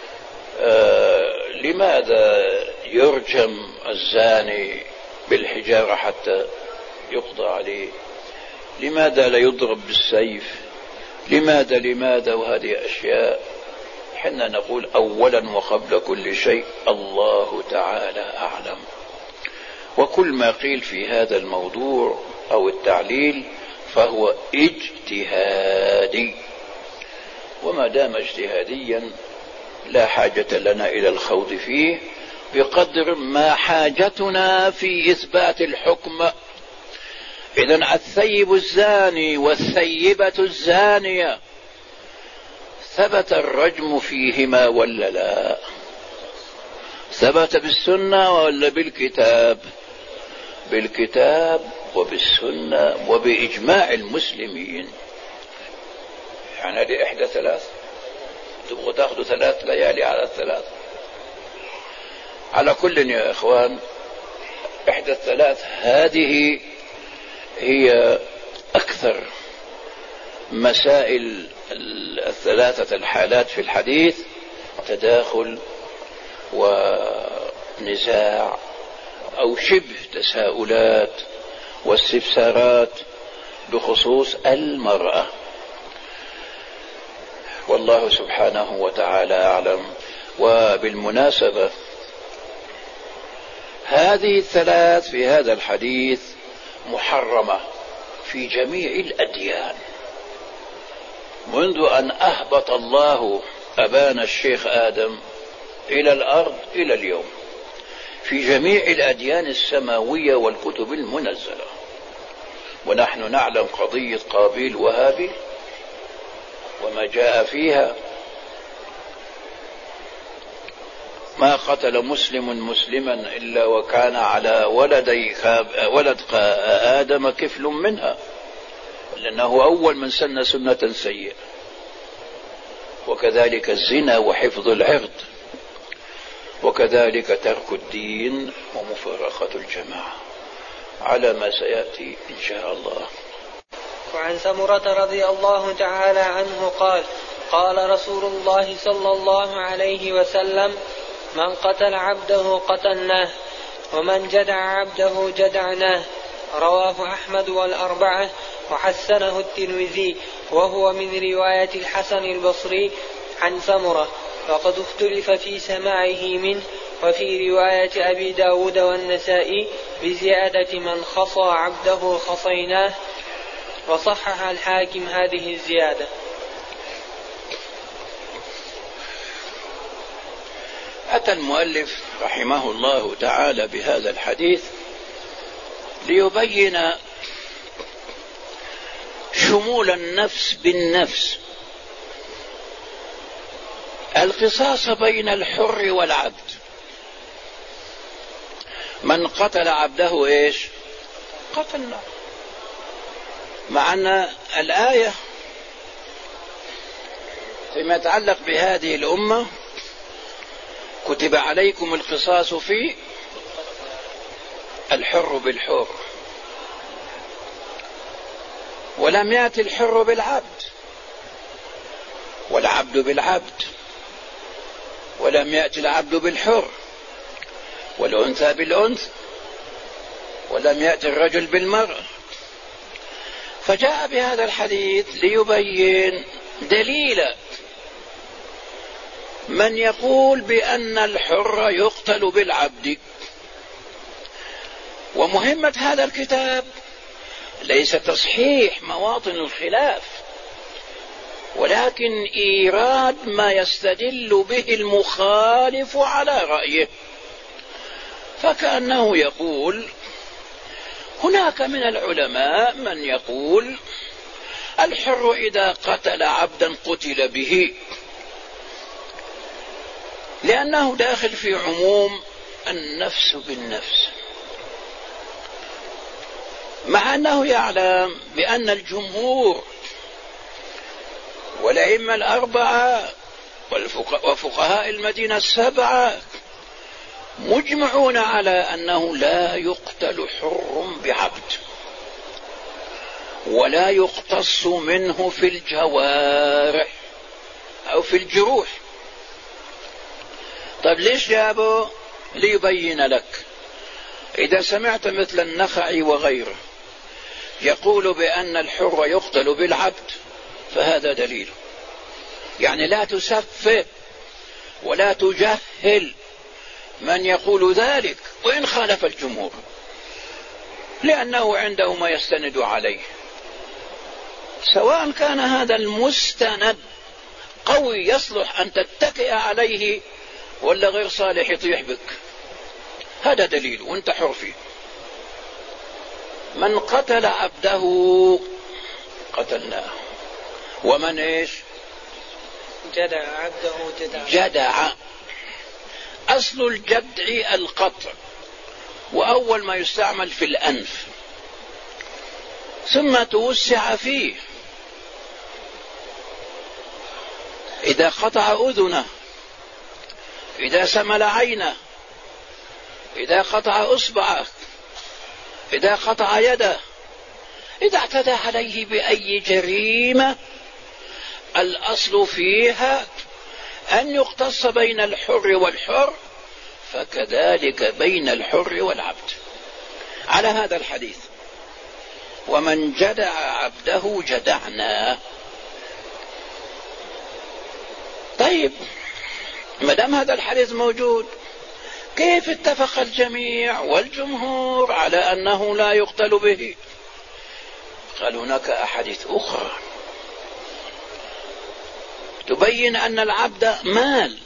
آه لماذا يرجم الزاني بالحجارة حتى يقضى عليه؟ لماذا لا يضرب بالسيف؟ لماذا لماذا وهذه أشياء حنا نقول أولا وقبل كل شيء الله تعالى أعلم، وكل ما قيل في هذا الموضوع أو التعليل فهو اجتهادي، وما دام اجتهاديا لا حاجة لنا إلى الخوض فيه بقدر ما حاجتنا في إثبات الحكم. إذن الثيب الزاني والثيبة الزانية ثبت الرجم فيهما ولا لا؟ ثبت بالسنة ولا بالكتاب؟ بالكتاب وبالسنة وبإجماع المسلمين. يعني هذه إحدى ثلاث، تبغوا تأخذوا ثلاث ليالي على الثلاث. على كل يا إخوان، إحدى الثلاث هذه هي أكثر مسائل الثلاثة الحالات في الحديث تداخل ونزاع أو شبه تساؤلات واستفسارات بخصوص المرأة، والله سبحانه وتعالى أعلم. وبالمناسبة هذه الثلاث في هذا الحديث محرمة في جميع الأديان منذ أن أهبط الله أبانا الشيخ آدم إلى الأرض إلى اليوم، في جميع الأديان السماوية والكتب المنزلة. ونحن نعلم قضية قابيل وهابيل وما جاء فيها، ما قتل مسلم مسلما إلا وكان على ولدي ولد آدم كفل منها، لأنه أول من سن سنة سيئة. وكذلك الزنا وحفظ العرض، وكذلك ترك الدين ومفارقة الجماعة، على ما سيأتي إن شاء الله. وعن سمرة رضي الله تعالى عنه قال: قال رسول الله صلى الله عليه وسلم: من قتل عبده قتلناه، ومن جدع عبده جدعناه. رواه أحمد والأربعة، وحسنه الترمذي، وهو من رواية الحسن البصري عن سمرة، وقد اختلف في سماعه منه، وفي رواية أبي داود والنسائي بزيادة من خصى عبده خصيناه، وصحح الحاكم هذه الزيادة. أتى المؤلف رحمه الله تعالى بهذا الحديث ليبين شمول النفس بالنفس، القصاص بين الحر والعبد. من قتل عبده ايش؟ قتلنا. مع أن الآية فيما يتعلق بهذه الأمة: كتب عليكم القصاص في الحر بالحر، ولم يأتي الحر بالعبد والعبد بالعبد، ولم يأتي العبد بالحر والأنثى بالأنثى، ولم يأتي الرجل بالمرأة. فجاء بهذا الحديث ليبين دليل من يقول بأن الحر يقتل بالعبد. ومهمة هذا الكتاب ليس تصحيح مواطن الخلاف، ولكن إيراد ما يستدل به المخالف على رأيه. فكأنه يقول: هناك من العلماء من يقول الحر إذا قتل عبدا قتل به، لأنه داخل في عموم النفس بالنفس، مع أنه يعلم بأن الجمهور والأئمة الأربعة وفقهاء المدينة السبعة مجمعون على أنه لا يقتل حر بعبد ولا يقتص منه في الجوارح أو في الجروح. طيب ليش جابه؟ ليبين لك. إذا سمعت مثل النخعي وغيره يقول بأن الحر يقتل بالعبد فهذا دليل. يعني لا تسفه ولا تجهل من يقول ذلك وإن خالف الجمهور، لأنه عنده ما يستند عليه، سواء كان هذا المستند قوي يصلح أن تتكئ عليه ولا غير صالح يطيح بك. هذا دليل وانت حر فيه. من قتل عبده قتلناه، ومن ايش؟ جدع عبده جدع. جدع، أصل الجدع القطع، وأول ما يستعمل في الأنف ثم توسع فيه. إذا قطع أذنه، إذا سمل عينه، إذا قطع أصبعه، إذا قطع يده، إذا اعتدى عليه بأي جريمة الأصل فيها أن يقتص بين الحر والحر، فكذلك بين الحر والعبد على هذا الحديث. ومن جدع عبده جدعنا. طيب ما دام هذا الحديث موجود، كيف اتفق الجميع والجمهور على أنه لا يقتل به؟ قال هناك أحاديث أخرى تبين أن العبد مال،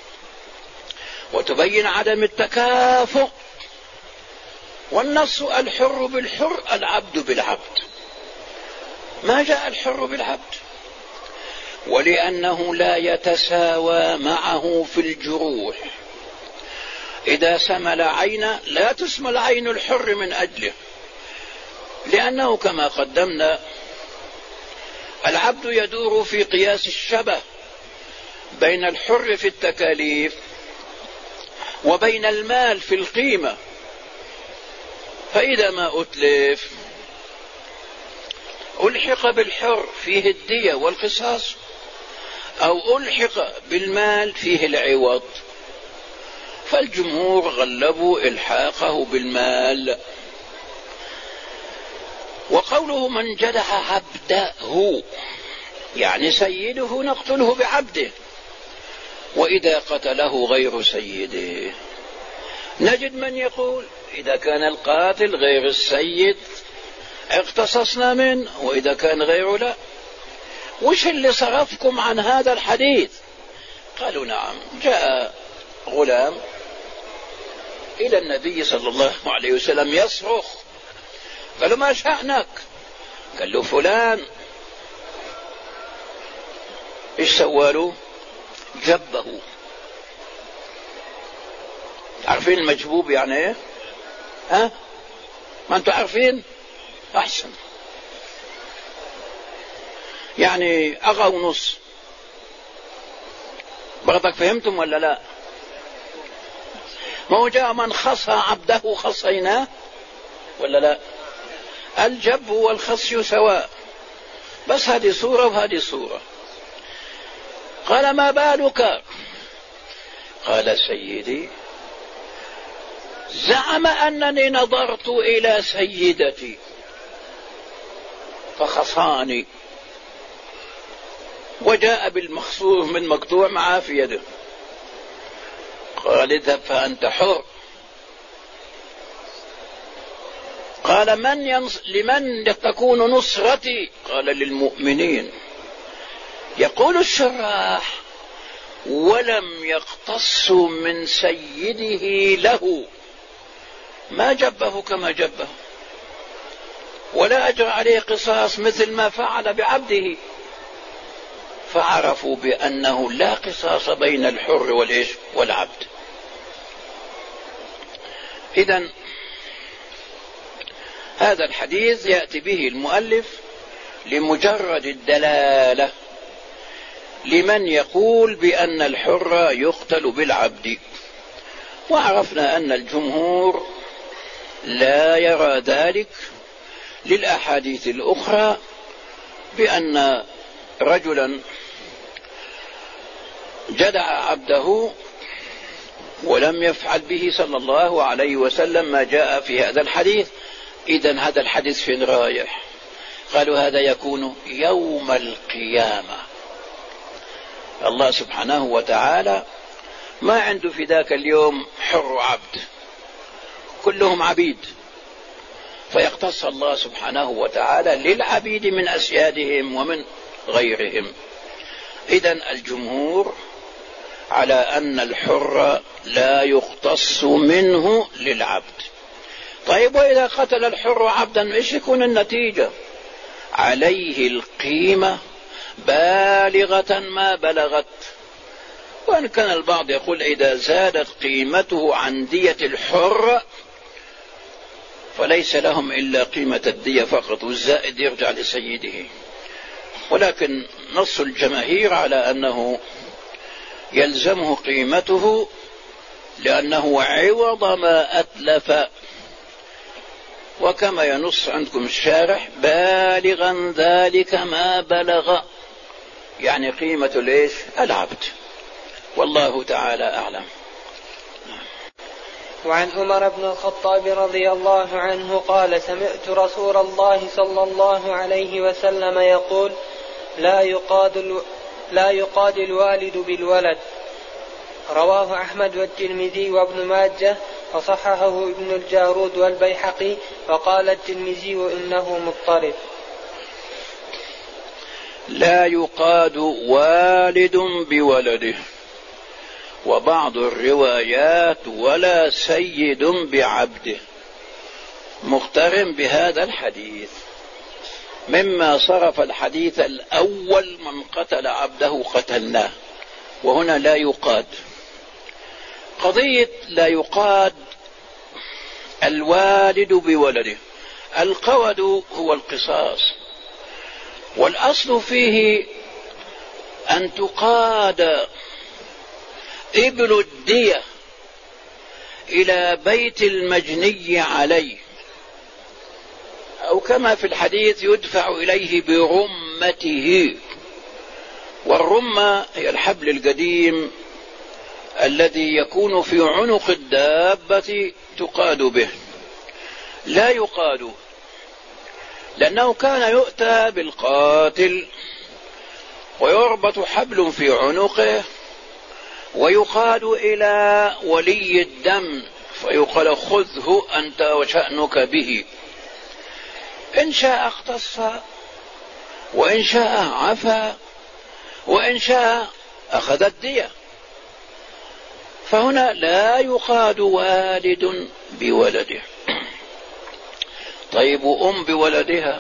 وتبين عدم التكافؤ، والنص الحر بالحر العبد بالعبد. ما جاء الحر بالعبد؟ ولأنه لا يتساوى معه في الجروح. إذا سمل عينا لا تسمل عين الحر من أجله، لأنه كما قدمنا العبد يدور في قياس الشبه بين الحر في التكاليف وبين المال في القيمة. فإذا ما أتلف ألحق بالحر فيه الدية والقصاص، أو ألحق بالمال فيه العوض، فالجمهور غلبوا إلحاقه بالمال. وقوله من جدع عبده يعني سيده نقتله بعبده، وإذا قتله غير سيده نجد من يقول إذا كان القاتل غير السيد اقتصصنا منه، وإذا كان غيره لا. وش اللي صرفكم عن هذا الحديث؟ قالوا نعم، جاء غلام إلى النبي صلى الله عليه وسلم يصرخ، قالوا ما شأنك؟ قال له فلان ايش سوالوا؟ جبه. عارفين المجبوب يعني ايه؟ ها؟ ما انتوا عارفين؟ احسن، يعني اغا ونص. برضك فهمتم ولا لا؟ ما هو جاء من خصى عبده خصيناه ولا لا؟ الجب والخصي سواء، بس هذه صورة وهذه صورة. قال ما بالك؟ قال سيدي زعم أنني نظرت إلى سيدتي فخصاني، وجاء بالمخصوص من مقطوع معه في يده. قال اذهب فأنت حر. قال من ينص... لمن تكون نصرتي؟ قال للمؤمنين. يقول الشراح ولم يقتصوا من سيده له، ما جبه كما جبه، ولا أجرى عليه قصاص مثل ما فعل بعبده، فعرفوا بأنه لا قصاص بين الحر والإيش والعبد. إذن هذا الحديث يأتي به المؤلف لمجرد الدلالة لمن يقول بأن الحر يقتل بالعبد، وعرفنا أن الجمهور لا يرى ذلك للأحاديث الأخرى بأن رجلا جدع عبده ولم يفعل به صلى الله عليه وسلم ما جاء في هذا الحديث. إذن هذا الحديث فين رايح؟ قالوا هذا يكون يوم القيامة. الله سبحانه وتعالى ما عنده في ذاك اليوم حر عبد، كلهم عبيد، فيقتص الله سبحانه وتعالى للعبيد من أسيادهم ومن غيرهم. إذن الجمهور على أن الحر لا يختص منه للعبد. طيب وإذا قتل الحر عبدا إيش يكون النتيجة؟ عليه القيمة بالغة ما بلغت. وإن كان البعض يقول إذا زادت قيمته عن دية الحر فليس لهم إلا قيمة الدية فقط، والزائد يرجع لسيده. ولكن نص الجماهير على أنه يلزمه قيمته لأنه عوض ما أتلف، وكما ينص عندكم الشارح بالغا ذلك ما بلغ، يعني قيمة ليش؟ العبد. والله تعالى أعلم. وعن عمر بن الخطاب رضي الله عنه قال سمعت رسول الله صلى الله عليه وسلم يقول لا يقاد, لا يقاد الوالد بالولد. رواه أحمد والترمذي وابن ماجه وصححه ابن الجارود والبيحقي، وقال الترمذي إنه مضطرب. لا يقاد والد بولده، وبعض الروايات ولا سيد بعبده، مقترن بهذا الحديث، مما صرف الحديث الأول من قتل عبده قتلناه، وهنا لا يقاد. قضية لا يقاد الوالد بولده، القود هو القصاص، والأصل فيه أن تقاد إبل الدية إلى بيت المجني عليه، أو كما في الحديث يدفع إليه برمته. والرمة هي الحبل القديم الذي يكون في عنق الدابة تقاد به. لا يقاد لأنه كان يؤتى بالقاتل ويربط حبل في عنقه ويقاد إلى ولي الدم فيقال خذه أنت وشأنك به، إن شاء اختص وإن شاء عفا وإن شاء أخذ الدية. فهنا لا يقاد والد بولده. طيب أم بولدها،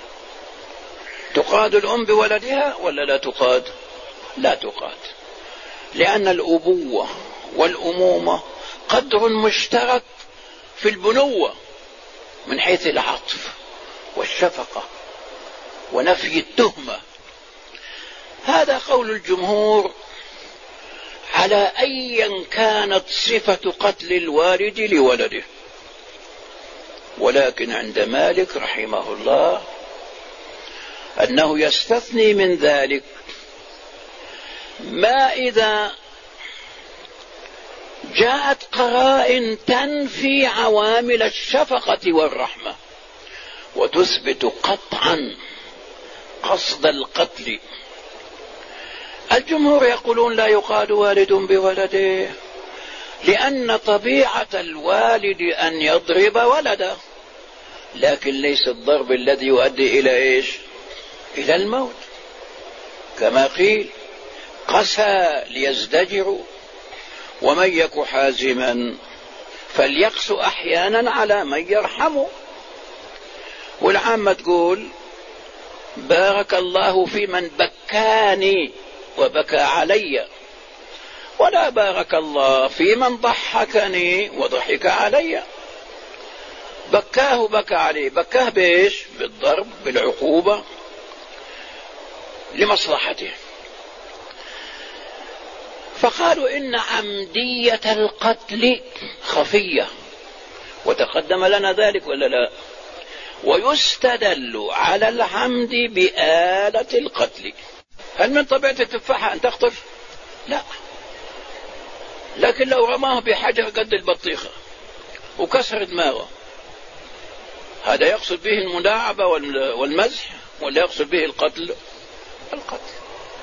تقاد الأم بولدها ولا لا تقاد؟ لا تقاد، لأن الأبوة والأمومة قدر مشترك في البنوة من حيث العطف والشفقة ونفي التهمة. هذا قول الجمهور على أيا كانت صفة قتل الوالد لولده. ولكن عند مالك رحمه الله أنه يستثني من ذلك ما إذا جاءت قرائن تنفي عوامل الشفقة والرحمة وتثبت قطعا قصد القتل. الجمهور يقولون لا يقاد والد بولده لأن طبيعة الوالد أن يضرب ولده، لكن ليس الضرب الذي يؤدي إلى إيش؟ إلى الموت، كما قيل قسى ليزدجروا ومن يك حازما فليقس أحيانا على من يرحمه. والعامة تقول بارك الله في من بكاني وبكى علي، ولا بارك الله في من ضحكني وضحك علي. بكاه بكى عليه، بكاه بإيش؟ بالضرب بالعقوبة لمصلحته. فقالوا إن عمدية القتل خفية، وتقدم لنا ذلك ولا لا؟ ويستدل على العمد بآلة القتل. هل من طبيعة التفاحة أن تقتل؟ لا، لكن لو رماه بحجر قد البطيخة وكسر دماغه، هذا يقصد به الملاعبة والمزح ولا يقصد به القتل؟ القتل.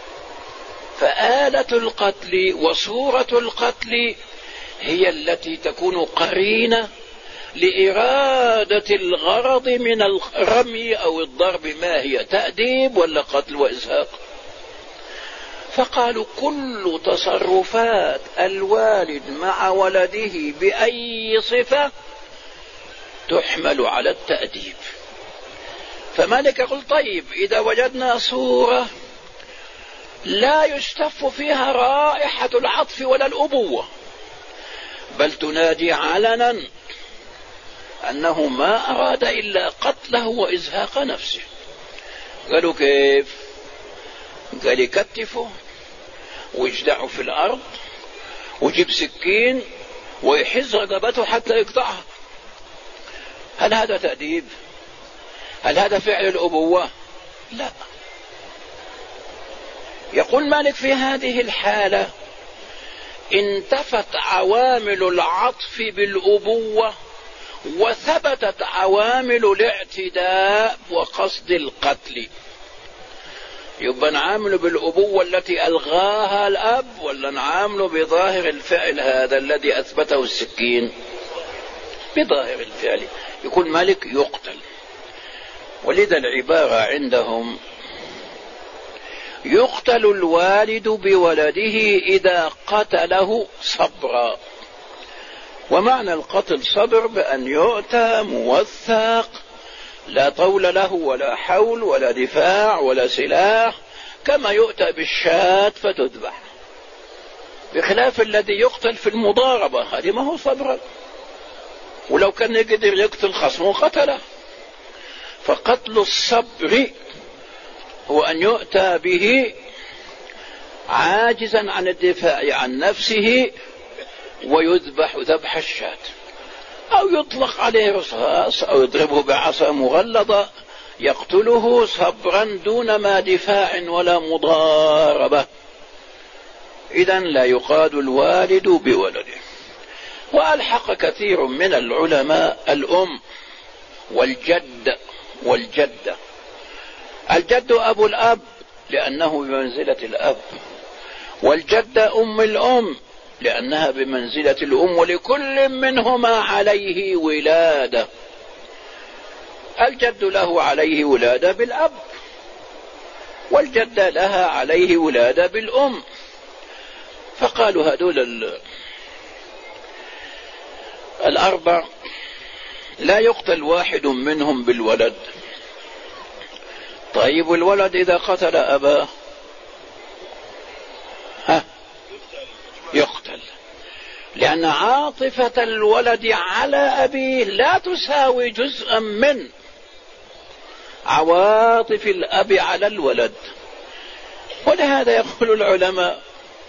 فآلة القتل وصورة القتل هي التي تكون قرينة لإرادة الغرض من الرمي أو الضرب. ما هي؟ تأديب ولا قتل وإزهاق؟ فقالوا كل تصرفات الوالد مع ولده بأي صفة تحمل على التأديب. فمالك يقول طيب إذا وجدنا صورة لا يستف فيها رائحة العطف ولا الأبوة، بل تنادي علنا أنه ما أراد إلا قتله وإزهاق نفسه، قالوا كيف؟ قال يكتفه ويجدعه في الأرض ويجيب سكين ويحز رقبته حتى يقطعها. هل هذا تأديب؟ هل هذا فعل الأبوة؟ لا. يقول مالك في هذه الحالة انتفت عوامل العطف بالأبوة وثبتت عوامل الاعتداء وقصد القتل. يبقى نعامل بالأبوة التي ألغاها الأب ولا نعامل بظاهر الفعل هذا الذي أثبته السكين؟ بظاهر الفعل. يقول مالك يقتل. ولذا العبارة عندهم يقتل الوالد بولده إذا قتله صبرا. ومعنى القتل صبر بأن يؤتى موثق لا طول له ولا حول ولا دفاع ولا سلاح، كما يؤتى بالشاة فتذبح، بخلاف الذي يقتل في المضاربة، هذه ما هو صبرا، ولو كان يقدر يقتل خصمه قتله. فقتل الصبر هو أن يؤتى به عاجزا عن الدفاع عن نفسه ويذبح ذبح الشاة، أو يطلق عليه رصاص أو يضربه بعصا مغلظة يقتله صبرا دون ما دفاع ولا مضاربة. إذن لا يقاد الوالد بولده. وألحق كثير من العلماء الأم والجد والجدة. الجد أبو الأب لأنه بمنزلة الأب، والجدة أم الأم لأنها بمنزلة الأم، ولكل منهما عليه ولادة. الجد له عليه ولادة بالأب، والجدة لها عليه ولادة بالأم. فقالوا هذول الأربع لا يقتل واحد منهم بالولد. طيب الولد إذا قتل أباه ها يقتل، لأن عاطفة الولد على أبيه لا تساوي جزءا من عواطف الأب على الولد. ولهذا يقول العلماء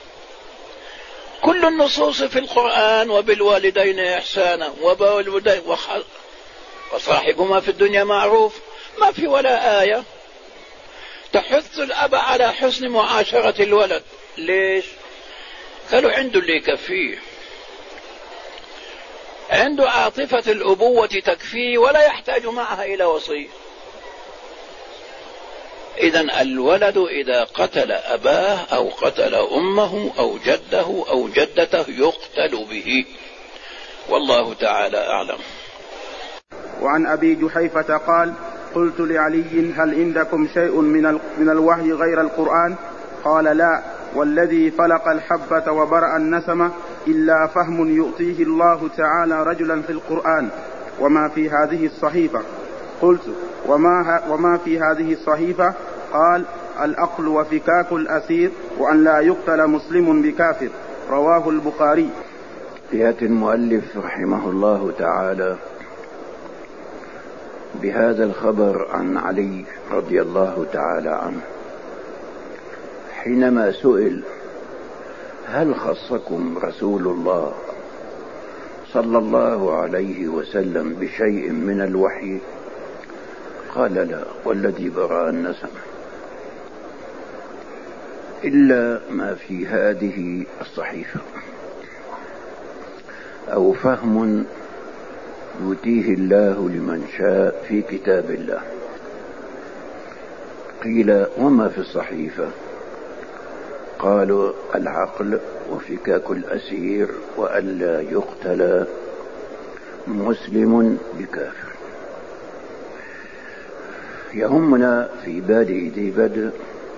كل النصوص في القرآن وبالوالدين إحسانا وبالوالدين وصاحبهما في الدنيا معروف، ما في ولا آية تحث الأب على حسن معاشرة الولد. ليش؟ قالوا عنده اللي يكفيه، عنده عاطفة الأبوة تكفيه ولا يحتاج معها إلى وصي. إذن الولد إذا قتل أباه أو قتل أمه أو جده أو جدته يقتل به، والله تعالى أعلم. وعن أبي جحيفة قال: قلت لعلي: هل عندكم شيء من من الوحي غير القرآن؟ قال: لا، والذي فلق الحبة وبرأ النسمة إلا فهم يؤتيه الله تعالى رجلا في القرآن وما في هذه الصحيفة. قلت: وما, وما في هذه الصحيفة؟ قال: الأقل وفكاك الأسير وأن لا يقتل مسلم بكافر. رواه البخاري. يأتي المؤلف رحمه الله تعالى بهذا الخبر عن علي رضي الله تعالى عنه حينما سئل: هل خصكم رسول الله صلى الله عليه وسلم بشيء من الوحي؟ قال لا، والذي برأ النسم، إلا ما في هذه الصحيفة، أو فهم يؤتيه الله لمن شاء في كتاب الله. قيل وما في الصحيفة؟ قالوا العقل وفكاك الأسير وألا يقتل مسلم بكافر. يهمنا في بادئ ذي بدء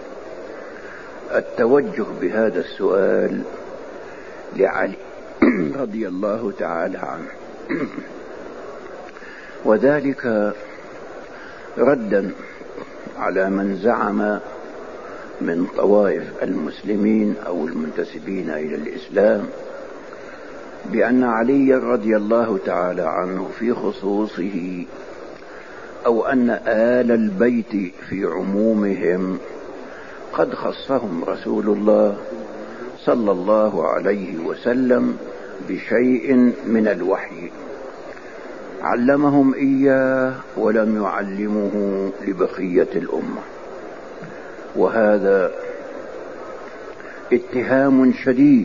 التوجه بهذا السؤال لعلي رضي الله تعالى عنه، وذلك ردا على من زعم من طوائف المسلمين أو المنتسبين إلى الإسلام بأن علي رضي الله تعالى عنه في خصوصه، أو أن آل البيت في عمومهم قد خصهم رسول الله صلى الله عليه وسلم بشيء من الوحي علمهم إياه ولم يعلمه لبقية الأمة. وهذا اتهام شديد،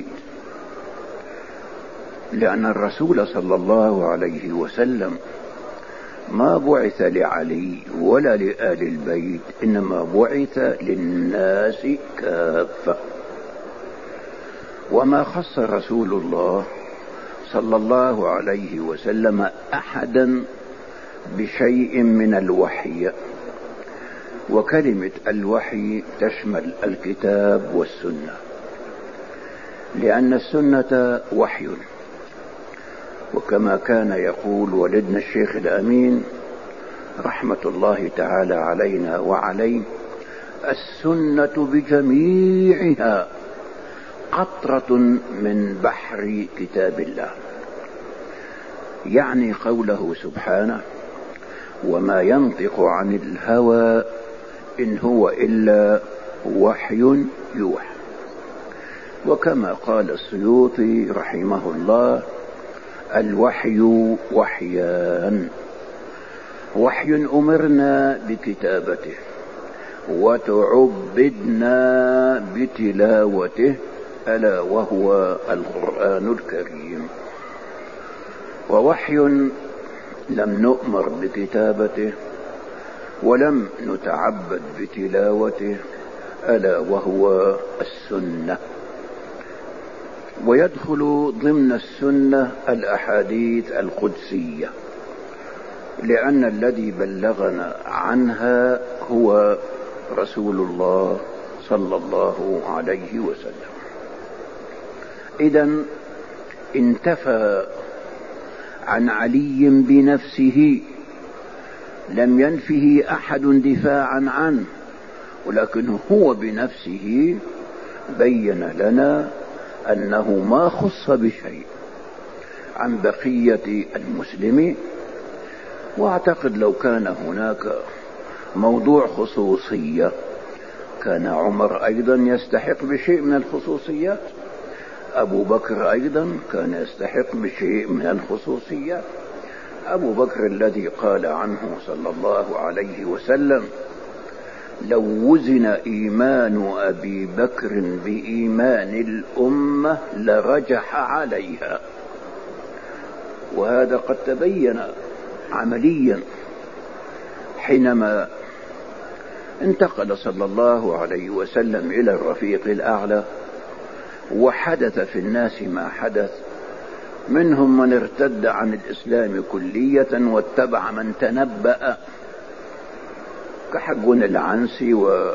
لأن الرسول صلى الله عليه وسلم ما بعث لعلي ولا لآل البيت، إنما بعث للناس كافة. وما خص رسول الله صلى الله عليه وسلم أحدا بشيء من الوحي، وكلمة الوحي تشمل الكتاب والسنة، لأن السنة وحي. وكما كان يقول والدنا الشيخ الأمين رحمة الله تعالى علينا وعليه: السنة بجميعها قطرة من بحر كتاب الله. يعني قوله سبحانه: وما ينطق عن الهوى إن هو إلا وحي يوحى. وكما قال السيوطي رحمه الله: الوحي وحيان: وحي أمرنا بكتابته وتعبدنا بتلاوته، ألا وهو القرآن الكريم. ووحي لم نؤمر بكتابته ولم نتعبد بتلاوته، ألا وهو السنة. ويدخل ضمن السنة الأحاديث القدسية، لأن الذي بلغنا عنها هو رسول الله صلى الله عليه وسلم. إذن انتفى عن علي بنفسه، لم ينفه أحد دفاعا عنه، ولكن هو بنفسه بين لنا أنه ما خص بشيء عن بقية المسلمين. واعتقد لو كان هناك موضوع خصوصية كان عمر أيضا يستحق بشيء من الخصوصيات، أبو بكر أيضا كان يستحق بشيء من الخصوصيات. أبو بكر الذي قال عنه صلى الله عليه وسلم: لو وزن إيمان أبي بكر بإيمان الأمة لرجح عليها. وهذا قد تبين عمليا حينما انتقل صلى الله عليه وسلم إلى الرفيق الأعلى، وحدث في الناس ما حدث، منهم من ارتد عن الإسلام كلية واتبع من تنبأ كحق العنسي و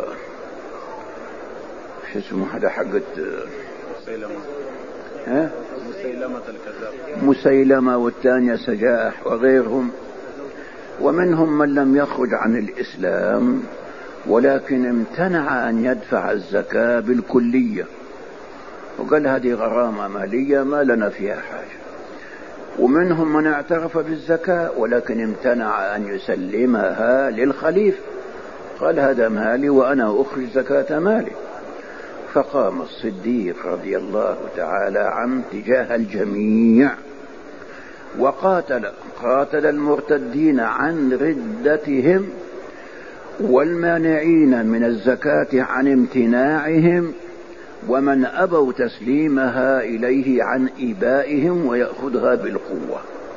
شو اسمه هذا حقت مسيلمة ها؟ مسيلمة الكذاب، مسيلمة والثانية سجاح وغيرهم. ومنهم من لم يخرج عن الإسلام ولكن امتنع أن يدفع الزكاة بالكلية، وقال هذه غرامة مالية ما لنا فيها حاجة. ومنهم من اعترف بالزكاة ولكن امتنع أن يسلمها للخليفة، قال هذا مالي وأنا أخرج زكاة مالي. فقام الصديق رضي الله تعالى عنه تجاه الجميع وقاتل قاتل المرتدين عن ردتهم والمانعين من الزكاة عن امتناعهم ومن أبوا تسليمها إليه عن إبائهم ويأخذها بالقوة.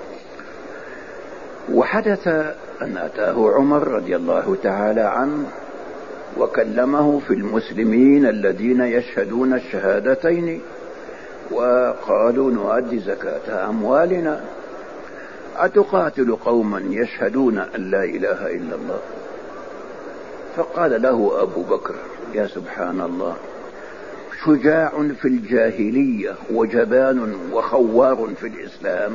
وحدث أن أتاه عمر رضي الله تعالى عنه وكلمه في المسلمين الذين يشهدون الشهادتين وقالوا نؤدي زكاة أموالنا، أتقاتل قوما يشهدون أن لا إله إلا الله؟ فقال له أبو بكر يا سبحان الله، شجاع في الجاهلية وجبان وخوار في الإسلام،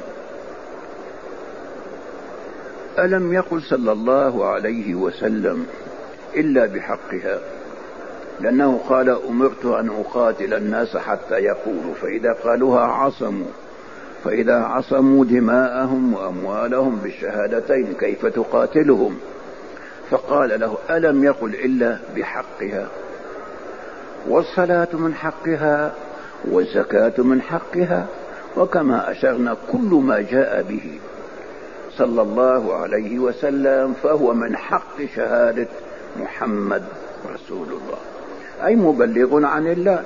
ألم يقل صلى الله عليه وسلم إلا بحقها؟ لأنه قال أمرت أن أقاتل الناس حتى يقولوا، فإذا قالوها عصموا، فإذا عصموا دماءهم وأموالهم بالشهادتين كيف تقاتلهم؟ فقال له ألم يقل إلا بحقها؟ والصلاة من حقها والزكاة من حقها، وكما أشرنا كل ما جاء به صلى الله عليه وسلم فهو من حق شهادة محمد رسول الله، أي مبلغ عن الله.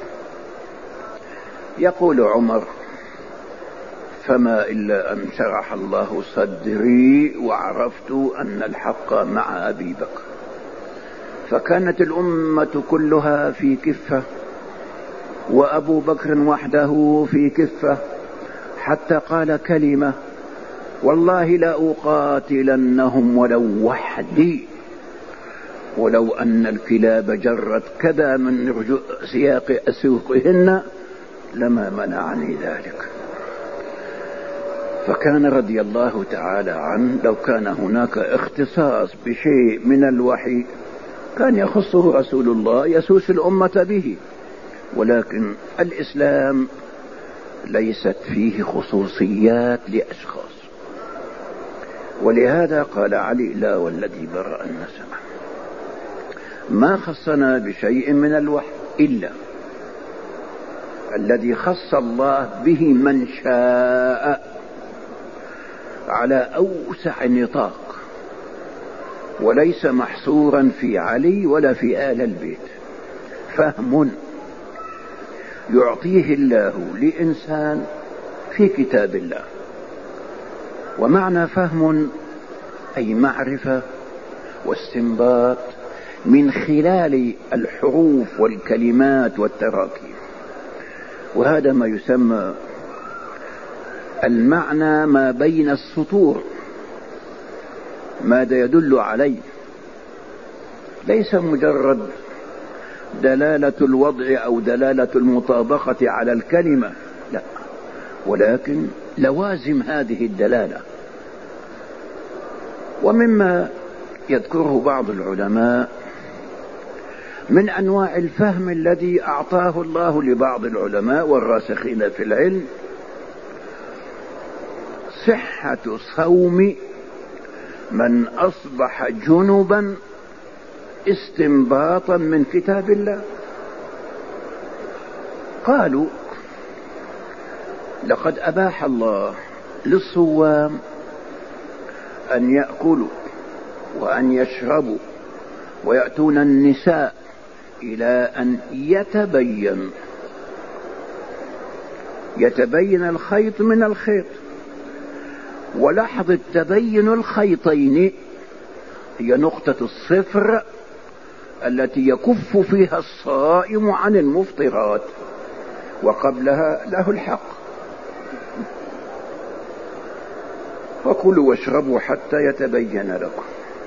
يقول عمر فما إلا أن شرح الله صدري وعرفت أن الحق مع أبي بكر، فكانت الأمة كلها في كفة وأبو بكر وحده في كفة، حتى قال كلمة والله لا أقاتلنهم ولو وحدي، ولو أن الكلاب جرت كذا من سياق أسوقهن لما منعني ذلك. فكان رضي الله تعالى عنه لو كان هناك اختصاص بشيء من الوحي كان يخصه رسول الله يسوس الأمة به، ولكن الإسلام ليست فيه خصوصيات لأشخاص، ولهذا قال علي لا والذي برأ النسمة ما خصنا بشيء من الوحي إلا الذي خص الله به من شاء على أوسع نطاق، وليس محصورا في علي ولا في آل البيت. فهم يعطيه الله لإنسان في كتاب الله، ومعنى فهم أي معرفة واستنباط من خلال الحروف والكلمات والتراكيب، وهذا ما يسمى المعنى ما بين السطور، ماذا يدل عليه، ليس مجرد دلالة الوضع أو دلالة المطابقة على الكلمة، لا، ولكن لوازم هذه الدلالة. ومما يذكره بعض العلماء من أنواع الفهم الذي أعطاه الله لبعض العلماء والراسخين في العلم صحة صوم من أصبح جنبا استنباطا من كتاب الله. قالوا لقد أباح الله للصوام أن يأكلوا وأن يشربوا ويأتون النساء إلى أن يتبين يتبين الخيط من الخيط، ولحظة تبين الخيطين هي نقطة الصفر التي يكف فيها الصائم عن المفطرات، وقبلها له الحق. فكلوا واشربوا حتى يتبين لكم.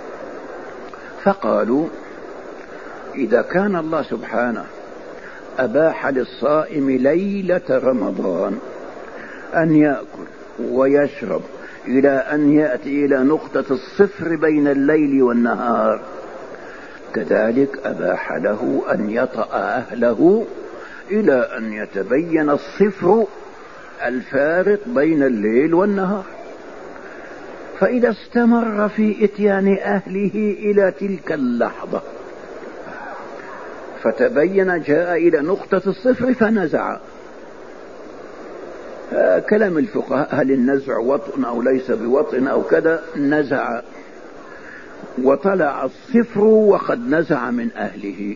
فقالوا إذا كان الله سبحانه أباح للصائم ليلة رمضان أن يأكل ويشرب إلى أن يأتي إلى نقطة الصفر بين الليل والنهار، كذلك أباح له أن يطأ أهله إلى أن يتبين الصفر الفارق بين الليل والنهار. فإذا استمر في إتيان أهله إلى تلك اللحظة فتبين جاء إلى نقطة الصفر فنزع. آه كلام الفقهاء هل النزع وطن أو ليس بوطن أو كذا، نزع وطلع الصفر وقد نزع من أهله.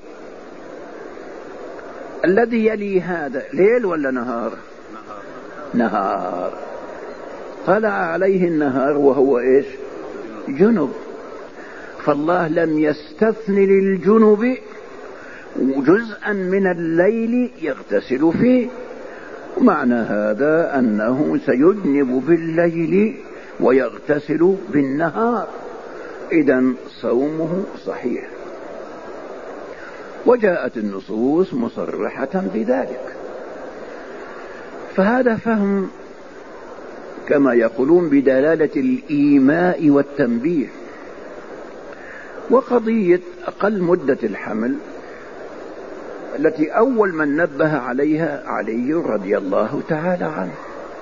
الذي يلي هذا ليل ولا نهار؟ نهار. طلع عليه النهار وهو إيش؟ جنب. فالله لم يستثن للجنب جزءا من الليل يغتسل فيه، ومعنى هذا أنه سيجنب بالليل ويغتسل بالنهار، إذن صومه صحيح. وجاءت النصوص مصرحة بذلك. فهذا فهم كما يقولون بدلالة الإيماء والتنبيه. وقضية أقل مدة الحمل التي أول من نبه عليها علي رضي الله تعالى عنه،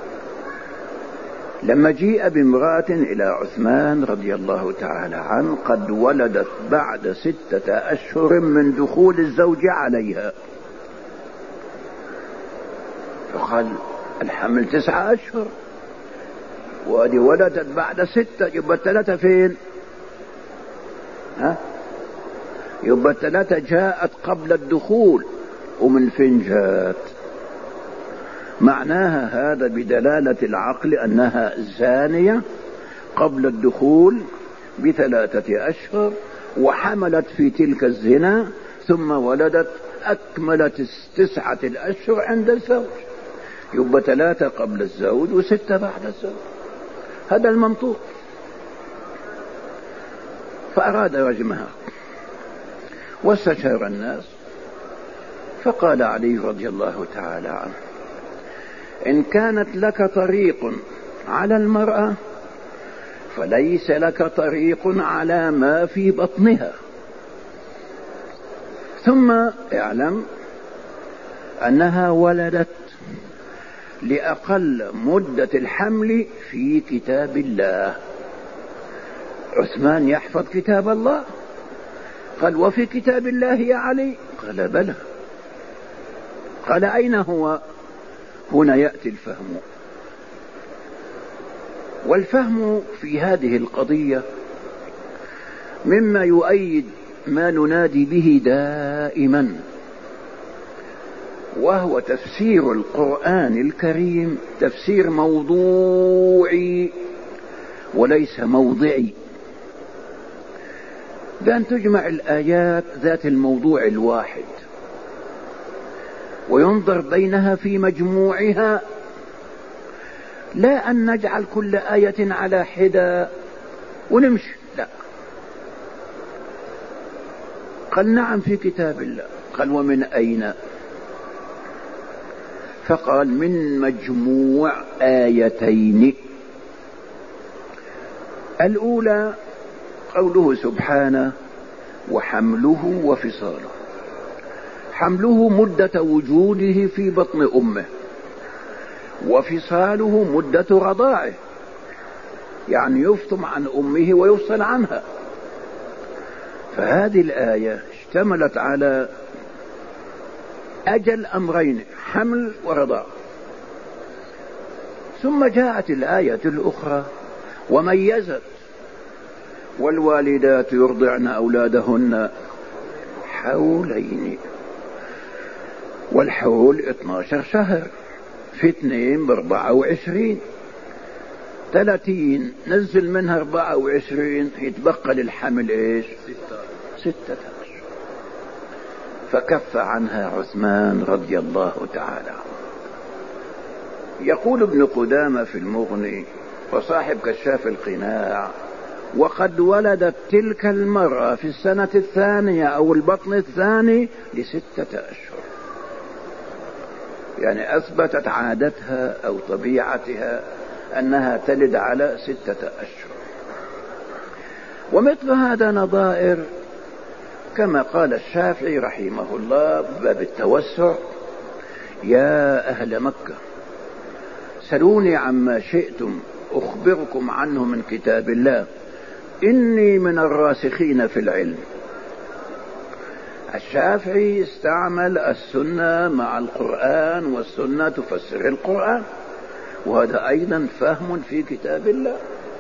لما جيء بامرأة إلى عثمان رضي الله تعالى عنه قد ولدت بعد ستة أشهر من دخول الزوج عليها، فقال الحمل تسعة أشهر وهذه ولدت بعد ستة، يبقى الثلاثة فين؟ ها؟ يبقى الثلاثة جاءت قبل الدخول، ومن فين جاءت؟ معناها هذا بدلالة العقل أنها زانية قبل الدخول بثلاثة أشهر، وحملت في تلك الزنا ثم ولدت أكملت تسعة الأشهر عند الزوج، يبقى ثلاثة قبل الزوج وستة بعد الزوج. هذا المنطوق. فأراد رجمها واستشار الناس، فقال علي رضي الله تعالى عنه إن كانت لك طريق على المرأة فليس لك طريق على ما في بطنها، ثم اعلم أنها ولدت لأقل مدة الحمل في كتاب الله. عثمان يحفظ كتاب الله؟ قال وفي كتاب الله يا علي؟ قال بلى. قال أين هو؟ هنا يأتي الفهم. والفهم في هذه القضية مما يؤيد ما ننادي به دائما، وهو تفسير القرآن الكريم تفسير موضوعي وليس موضعي، بأن تجمع الآيات ذات الموضوع الواحد وينظر بينها في مجموعها، لا أن نجعل كل آية على حدة ونمشي، لا. قال نعم في كتاب الله. قال ومن أين؟ فقال من مجموع آيتين. الأولى قوله سبحانه وحمله وفصاله. حمله مدة وجوده في بطن أمه، وفصاله مدة رضاعه، يعني يفطم عن أمه ويفصل عنها. فهذه الآية اشتملت على أجل أمرين، حمل ورضاع. ثم جاءت الآية الأخرى وميزت والوالدات يرضعن أولادهن حولين، والحول اثناشر شهر، في اثنين باربعة وعشرين، ثلاثين نزل منها اربعة وعشرين يتبقى للحمل ايش؟ ستة أشهر. فكف عنها عثمان رضي الله تعالى عنه. يقول ابن قدامة في المغني وصاحب كشاف القناع وقد ولدت تلك المرأة في السنة الثانية أو البطن الثاني لستة أشهر، يعني أثبتت عادتها أو طبيعتها أنها تلد على ستة أشهر. ومثل هذا نظائر كما قال الشافعي رحمه الله باب التوسع: يا أهل مكة سلوني عما شئتم أخبركم عنه من كتاب الله، إني من الراسخين في العلم. الشافعي استعمل السنة مع القرآن والسنة تفسر القرآن، وهذا أيضا فهم في كتاب الله.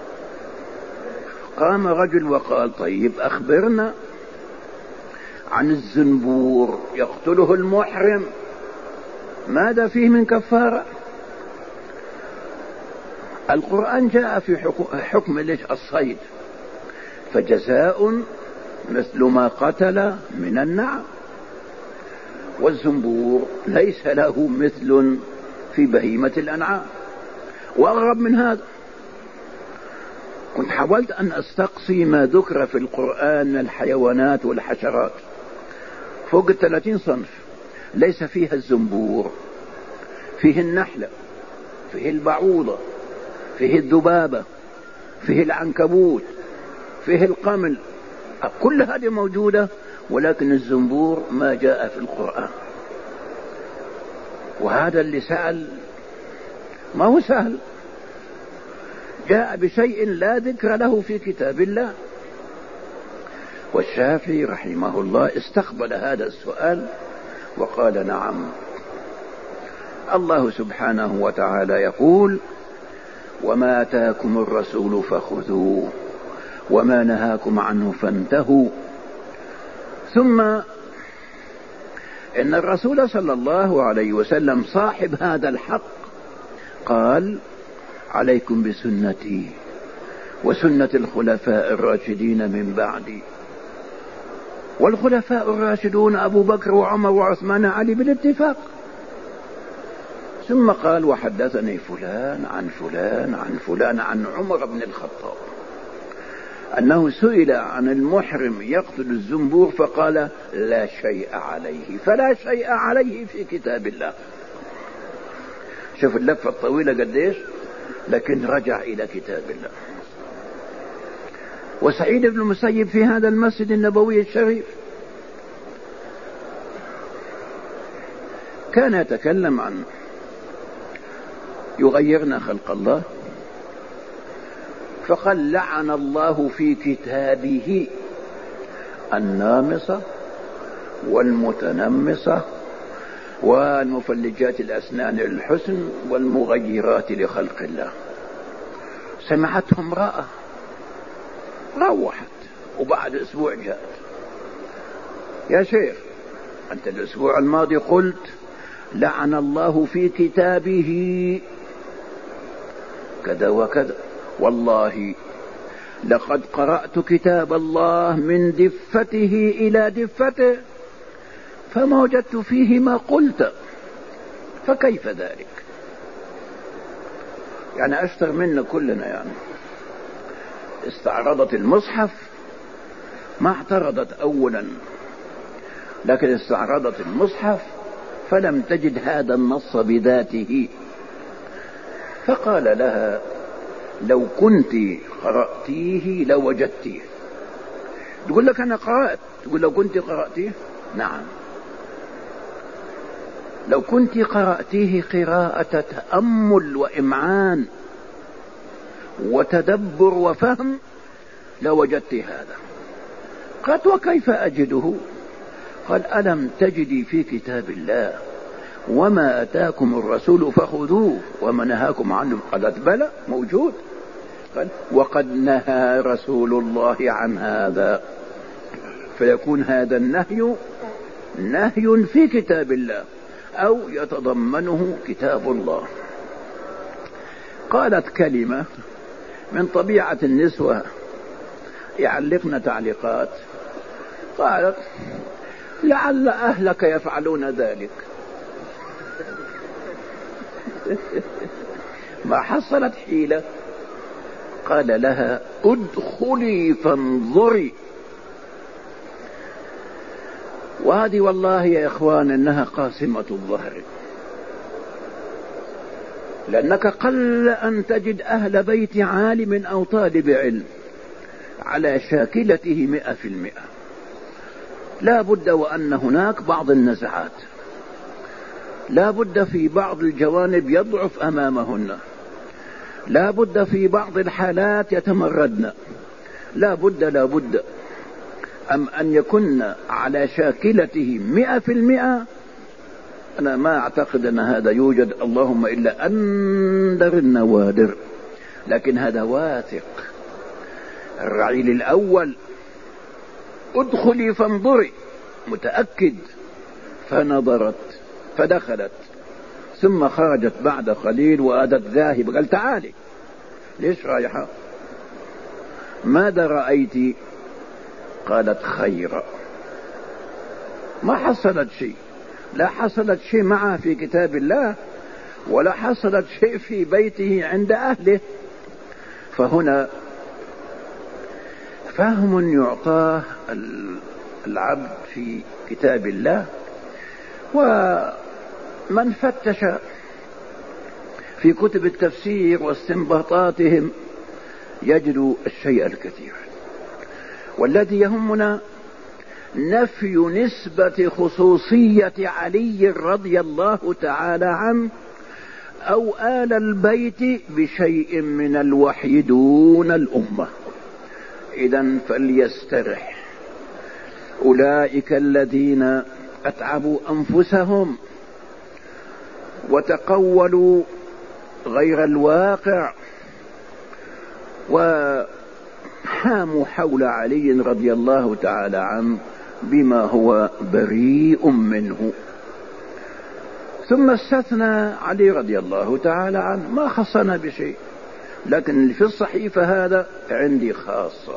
قام رجل وقال طيب أخبرنا عن الزنبور يقتله المحرم، ماذا فيه من كفارة؟ القرآن جاء في حكم الصيد، فجزاء مثل ما قتل من النعم، والزنبور ليس له مثل في بهيمة الأنعام. وأغرب من هذا، كنت حاولت أن أستقصي ما ذكر في القرآن من الحيوانات والحشرات فوق الثلاثين صنف، ليس فيها الزنبور، فيه النحلة، فيه البعوضة، فيه الذبابة، فيه العنكبوت، فيه القمل، كل هذه موجودة، ولكن الزنبور ما جاء في القرآن. وهذا اللي سأل ما هو سهل، جاء بشيء لا ذكر له في كتاب الله. والشافعي رحمه الله استقبل هذا السؤال وقال نعم، الله سبحانه وتعالى يقول وما آتاكم الرسول فخذوه وما نهاكم عنه فانتهوا. ثم إن الرسول صلى الله عليه وسلم صاحب هذا الحق قال عليكم بسنتي وسنة الخلفاء الراشدين من بعدي. والخلفاء الراشدون أبو بكر وعمر وعثمان علي بالاتفاق. ثم قال وحدثني فلان عن فلان عن فلان عن عمر بن الخطاب أنه سئل عن المحرم يقتل الزنبور فقال لا شيء عليه، فلا شيء عليه في كتاب الله. شوف اللفة الطويلة قديش، لكن رجع إلى كتاب الله. وسعيد بن المسيب في هذا المسجد النبوي الشريف كان يتكلم عن يغيرنا خلق الله، فقال لعن الله في كتابه النامصة والمتنمصة والمفلجات الأسنان للحسن والمغيرات لخلق الله. سمعتهم امرأة روحت وبعد أسبوع جاءت، يا شيخ أنت الأسبوع الماضي قلت لعن الله في كتابه كذا وكذا، والله لقد قرأت كتاب الله من دفته إلى دفته فما وجدت فيه ما قلت، فكيف ذلك؟ يعني أشتر منا كلنا، يعني استعرضت المصحف، ما اعترضت أولا، لكن استعرضت المصحف فلم تجد هذا النص بذاته، فقال لها لو كنت قرأتيه لوجدتيه. تقول لك أنا قرأت، تقول لو كنت قرأتيه، نعم لو كنت قرأتيه قراءة تأمل وإمعان وتدبر وفهم لوجدت هذا. قالت وكيف أجده؟ قال ألم تجدي في كتاب الله وما أتاكم الرسول فخذوه وما نهاكم عنه؟ قالت بلى موجود. قال وقد نهى رسول الله عن هذا، فيكون هذا النهي نهي في كتاب الله أو يتضمنه كتاب الله. قالت كلمة من طبيعة النسوة يعلقن تعليقات، قالت لعل أهلك يفعلون ذلك. ما حصلت حيلة. قال لها ادخلي فانظري. وهذه والله يا إخوان إنها قاسمة الظهر، لأنك قل أن تجد أهل بيت عالم أو طالب علم على شاكلته مئة في المئة. لا بد وأن هناك بعض النزعات، لا بد في بعض الجوانب يضعف أمامهن، لا بد في بعض الحالات يتمردن، لا بد لا بد. أم أن يكن على شاكلته مئة في المئة، أنا ما أعتقد أن هذا يوجد، اللهم إلا أندر النوادر، لكن هذا واثق. الرعيل الأول ادخلي فانظري، متأكد، فنظرت فدخلت، ثم خرجت بعد قليل وأتت ذاهبة، قال تعالي، ليش رايحة؟ ماذا رأيت؟ قالت خيرا. ما حصلت شيء، لا حصلت شيء معه في كتاب الله، ولا حصلت شيء في بيته عند أهله. فهنا فهم يعطاه العبد في كتاب الله، ومن فتش في كتب التفسير واستنباطاتهم يجد الشيء الكثير. والذي يهمنا نفي نسبة خصوصية علي رضي الله تعالى عنه أو آل البيت بشيء من الوحي دون الأمة. إذن فليسترح أولئك الذين أتعبوا أنفسهم وتقولوا غير الواقع وحاموا حول علي رضي الله تعالى عنه بما هو بريء منه. ثم استثنى علي رضي الله تعالى عنه، ما خصنا بشيء، لكن اللي في الصحيفة هذا عندي خاصة،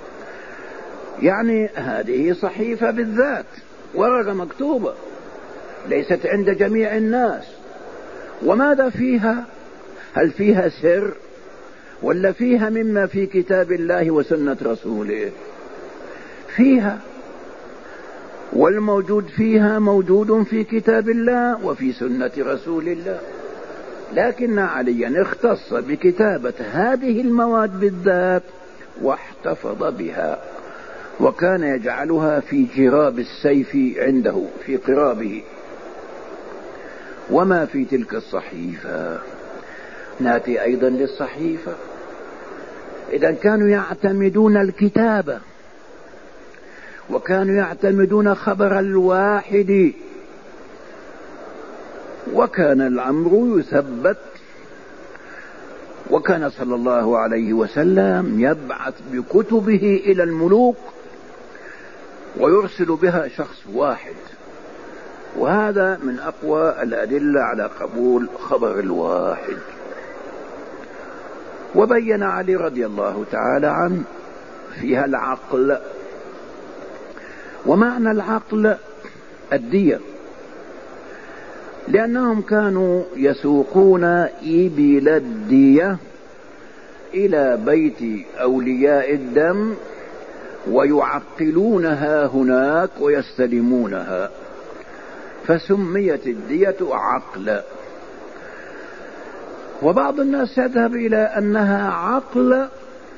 يعني هذه صحيفة بالذات، ورقة مكتوبة ليست عند جميع الناس. وماذا فيها؟ هل فيها سر ولا فيها مما في كتاب الله وسنة رسوله؟ فيها، والموجود فيها موجود في كتاب الله وفي سنة رسول الله، لكن عليا اختص بكتابة هذه المواد بالذات واحتفظ بها، وكان يجعلها في جراب السيف عنده في قرابه. وما في تلك الصحيفة؟ ناتي أيضا للصحيفة. إذا كانوا يعتمدون الكتابة، وكانوا يعتمدون خبر الواحد، وكان الأمر يثبت، وكان صلى الله عليه وسلم يبعث بكتبه إلى الملوك ويرسل بها شخص واحد، وهذا من أقوى الأدلة على قبول خبر الواحد. وبين علي رضي الله تعالى عنه فيها العقل، ومعنى العقل الدية، لأنهم كانوا يسوقون إبل الدية إلى بيت أولياء الدم ويعقلونها هناك ويستلمونها، فسميت الدية عقل. وبعض الناس يذهب إلى أنها عقل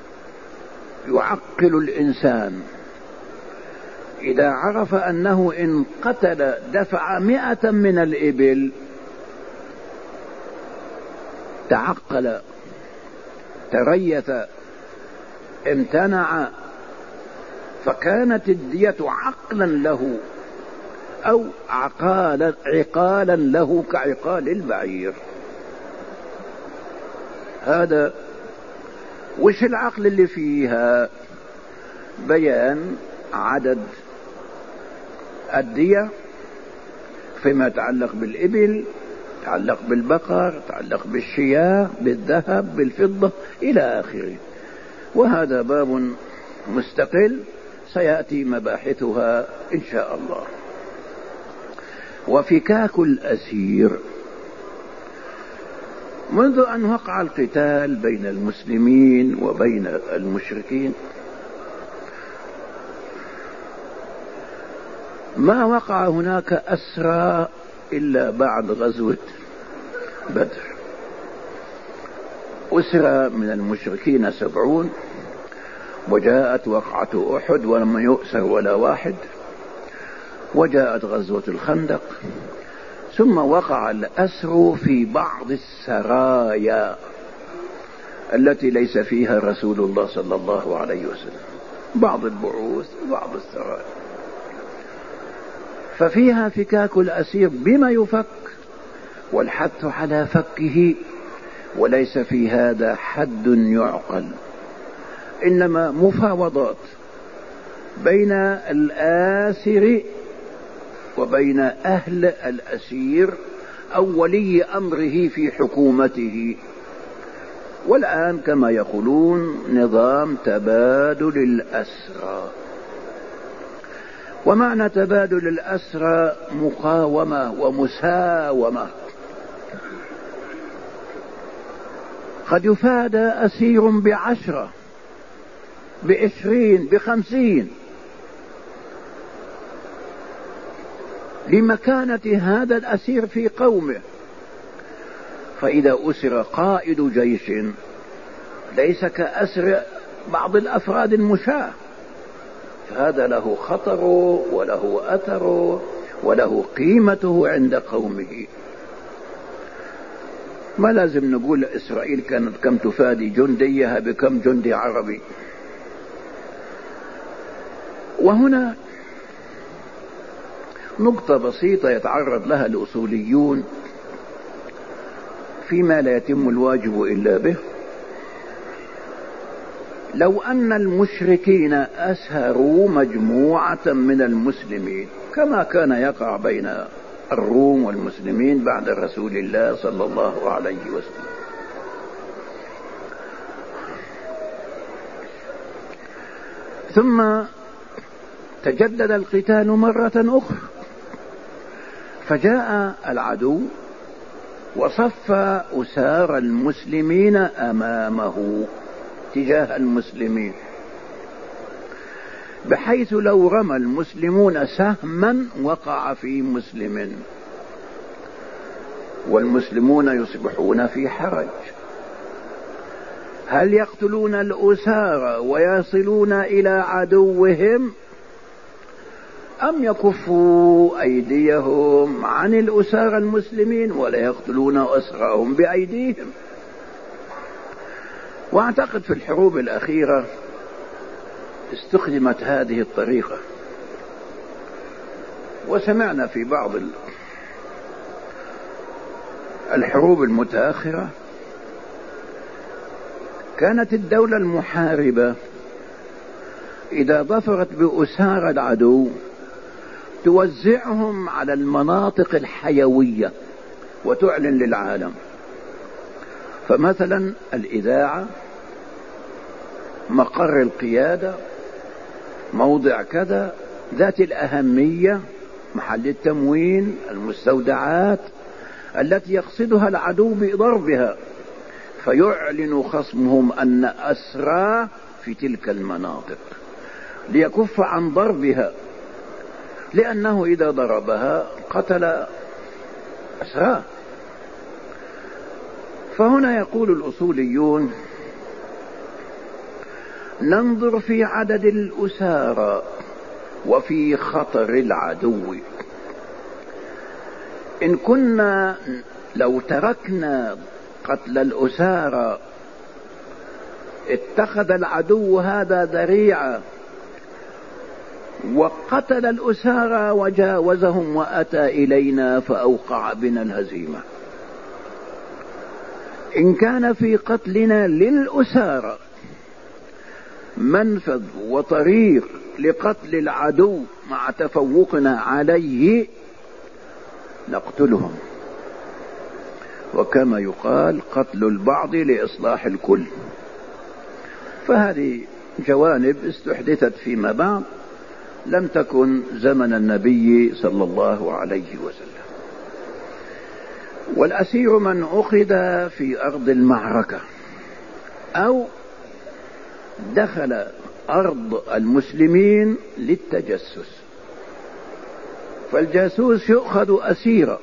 يعقل الإنسان إذا عرف أنه إن قتل دفع مئة من الإبل تعقل، تريث، امتنع، فكانت الدية عقلا له أو عقالا عقالا له كعقال البعير. هذا وش العقل اللي فيها؟ بيان عدد الدية فيما يتعلق بالإبل، يتعلق بالبقر، يتعلق بالشياه، بالذهب، بالفضة إلى آخره. وهذا باب مستقل سيأتي مباحثها إن شاء الله. وفكاك الأسير، منذ أن وقع القتال بين المسلمين وبين المشركين ما وقع هناك أسرى إلا بعد غزوة بدر. أسرى من المشركين سبعون، وجاءت وقعة أحد ولم يؤسر ولا واحد، وجاءت غزوة الخندق، ثم وقع الأسر في بعض السرايا التي ليس فيها رسول الله صلى الله عليه وسلم. بعض البعوث وبعض السرايا، ففيها فكاك الأسير بما يفك والحث على فكه، وليس في هذا حد يعقل، إنما مفاوضات بين الآسر وبين أهل الأسير أو ولي أمره في حكومته. والآن كما يقولون نظام تبادل الأسرى، ومعنى تبادل الأسرى مقاومة ومساومة. قد يفادى أسير بعشرة بعشرين بخمسين لمكانة هذا الأسير في قومه، فإذا أسر قائد جيش ليس كأسر بعض الأفراد المشاة، فهذا له خطر وله أثر وله قيمته عند قومه. ما لازم نقول إسرائيل كانت كم تفادي جنديها بكم جندي عربي. وهنا نقطة بسيطة يتعرض لها الأصوليون فيما لا يتم الواجب إلا به. لو أن المشركين أسهروا مجموعة من المسلمين كما كان يقع بين الروم والمسلمين بعد رسول الله صلى الله عليه وسلم، ثم تجدد القتال مرة أخرى، فجاء العدو وصف أسار المسلمين أمامه تجاه المسلمين، بحيث لو رمى المسلمون سهما وقع في مسلم، والمسلمون يصبحون في حرج. هل يقتلون الأسارى ويصلون إلى عدوهم، أم يكفوا أيديهم عن الأسارى المسلمين ولا يقتلون أسراهم بأيديهم؟ وأعتقد في الحروب الأخيرة استخدمت هذه الطريقة، وسمعنا في بعض الحروب المتأخرة كانت الدولة المحاربة إذا ظفرت بأسار العدو توزعهم على المناطق الحيوية وتعلن للعالم. فمثلا الإذاعة، مقر القيادة، موضع كذا ذات الأهمية، محل التموين، المستودعات التي يقصدها العدو بضربها، فيعلن خصمهم أن أسرى في تلك المناطق ليكف عن ضربها، لأنه إذا ضربها قتل أسرى. فهنا يقول الأصوليون ننظر في عدد الأسارى وفي خطر العدو. إن كنا لو تركنا قتل الأسارى اتخذ العدو هذا ذريعة وقتل الأسارى وجاوزهم وأتى إلينا فأوقع بنا الهزيمة. إن كان في قتلنا للأسارى منفذ وطريق لقتل العدو مع تفوقنا عليه نقتلهم، وكما يقال قتل البعض لإصلاح الكل. فهذه جوانب استحدثت فيما بعد لم تكن زمن النبي صلى الله عليه وسلم. والأسير من أخذ في أرض المعركة أو دخل أرض المسلمين للتجسس، فالجاسوس يؤخذ أسيرا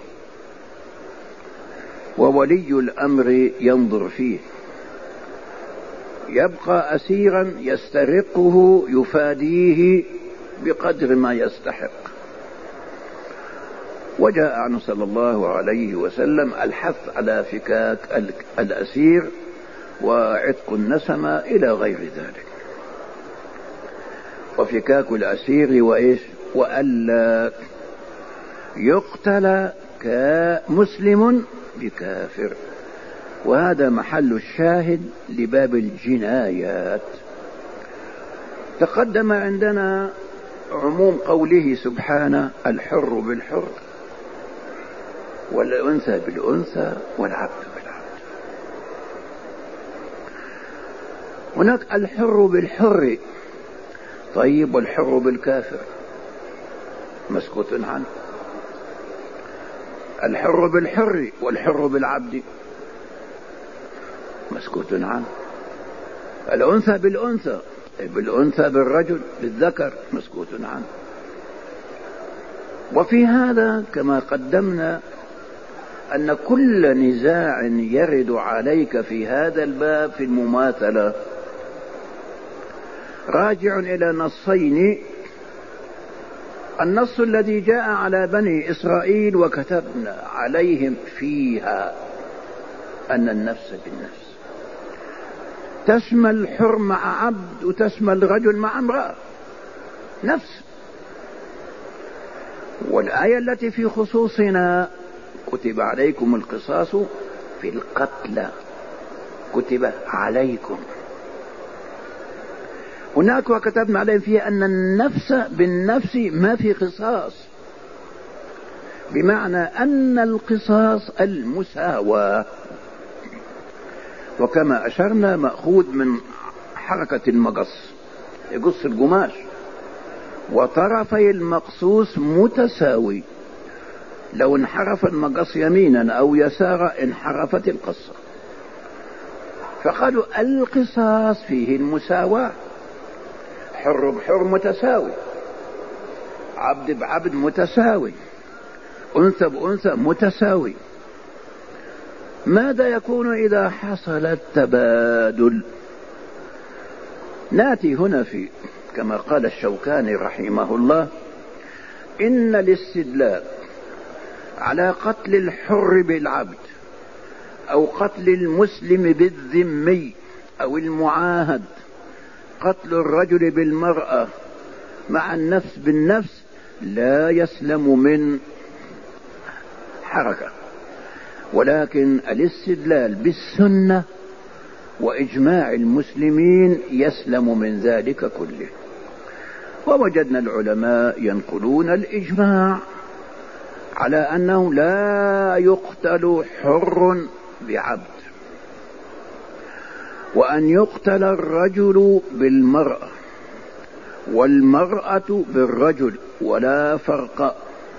وولي الأمر ينظر فيه، يبقى أسيرا يسترقه يفاديه بقدر ما يستحق. وجاء عنه صلى الله عليه وسلم الحث على فكاك الأسير وعتق النسمة إلى غير ذلك. وفكاك الأسير وإيش وألا يقتل كمسلم بكافر. وهذا محل الشاهد لباب الجنايات. تقدم عندنا عموم قوله سبحانه الحر بالحر والأنثى بالأنثى والعبد بالعبد. هناك الحر بالحر. طيب والحر بالكافر مسكوت عنه. الحر بالحر والحر بالعبد مسكوت عنه. الأنثى بالأنثى بالأنثى بالرجل بالذكر مسكوت عنه. وفي هذا كما قدمنا أن كل نزاع يرد عليك في هذا الباب في المماثلة راجع إلى نصين. النص الذي جاء على بني إسرائيل وكتبنا عليهم فيها أن النفس بالنفس تشمل الحر مع عبد وتشمل الرجل مع امرأة نفس. والآية التي في خصوصنا كتب عليكم القصاص في القتلى كتب عليكم. هناك وكتبنا عليهم فيها أن النفس بالنفس ما في قصاص، بمعنى أن القصاص المساواة. وكما أشرنا مأخوذ من حركة المقص، يقص القماش وطرفي المقصوص متساوي، لو انحرف المقص يمينا أو يسارا انحرفت القصة. فقالوا القصاص فيه المساواة، حر بحر متساوي، عبد بعبد متساوي، أنثى بأنثى متساوي. ماذا يكون إذا حصل التبادل؟ ناتي هنا في كما قال الشوكاني رحمه الله إن الاستدلال على قتل الحر بالعبد أو قتل المسلم بالذمي أو المعاهد، قتل الرجل بالمرأة مع النفس بالنفس، لا يسلم من حركة، ولكن الاستدلال بالسنة وإجماع المسلمين يسلم من ذلك كله. ووجدنا العلماء ينقلون الإجماع على أنه لا يقتل حر بعبد، وأن يقتل الرجل بالمرأة والمرأة بالرجل ولا فرق،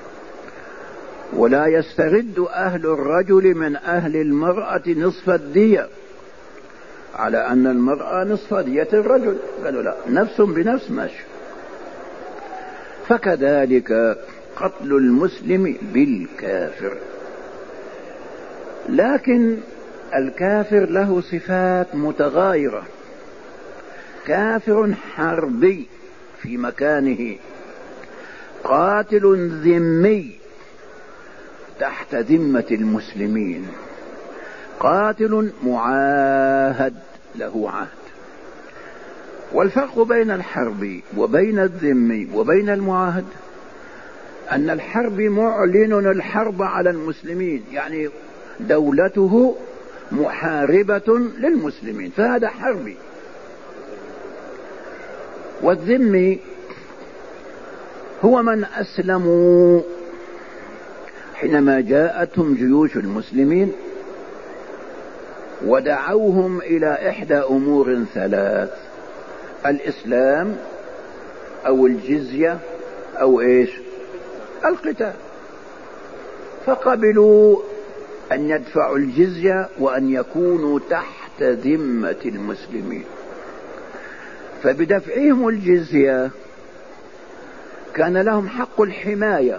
ولا يسترد أهل الرجل من أهل المرأة نصف الدية على أن المرأة نصف دية الرجل. قالوا لا، نفس بنفس ماشي. فكذلك قتل المسلم بالكافر. لكن الكافر له صفات متغايرة. كافر حربي في مكانه، قاتل ذمي تحت ذمة المسلمين، قاتل معاهد له عهد. والفرق بين الحرب وبين الذمي وبين المعاهد أن الحرب معلن الحرب على المسلمين، يعني دولته محاربة للمسلمين، فهذا حربي. والذمي هو من أسلموا حينما جاءتهم جيوش المسلمين ودعوهم إلى إحدى أمور ثلاث: الإسلام أو الجزية أو إيش القتال، فقبلوا أن يدفعوا الجزية وأن يكونوا تحت ذمة المسلمين. فبدفعهم الجزية كان لهم حق الحماية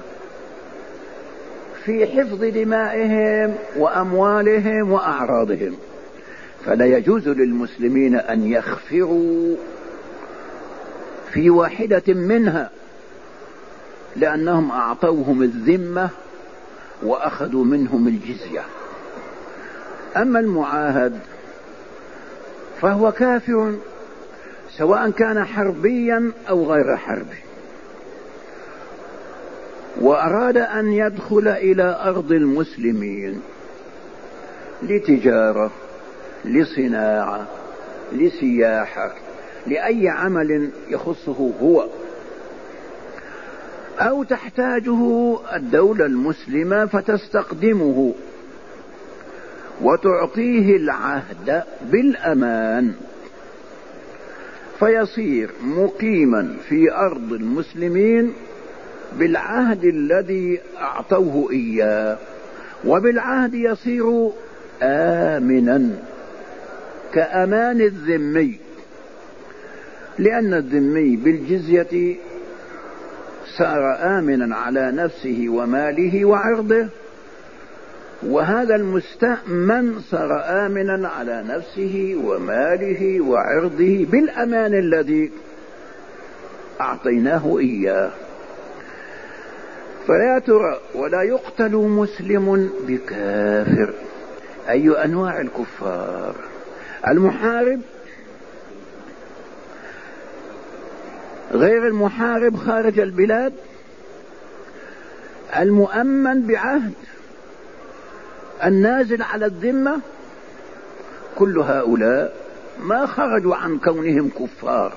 في حفظ دمائهم وأموالهم وأعراضهم، فلا يجوز للمسلمين أن يخفروا في واحدة منها، لأنهم أعطوهم الذمة وأخذوا منهم الجزية. أما المعاهد فهو كافر سواء كان حربيا أو غير حربي، وأراد أن يدخل إلى أرض المسلمين لتجارة، لصناعة، لسياحة، لأي عمل يخصه هو، أو تحتاجه الدولة المسلمة فتستقدمه وتعطيه العهد بالأمان، فيصير مقيما في أرض المسلمين بالعهد الذي أعطوه إياه، وبالعهد يصير آمنا كأمان الذمي، لأن الذمي بالجزية صار آمنا على نفسه وماله وعرضه، وهذا المستأمن صار آمنا على نفسه وماله وعرضه بالأمان الذي أعطيناه إياه. فلا ترى ولا يقتل مسلم بكافر. أي أنواع الكفار؟ المحارب، غير المحارب خارج البلاد، المؤمن بعهد، النازل على الذمة، كل هؤلاء ما خرجوا عن كونهم كفار.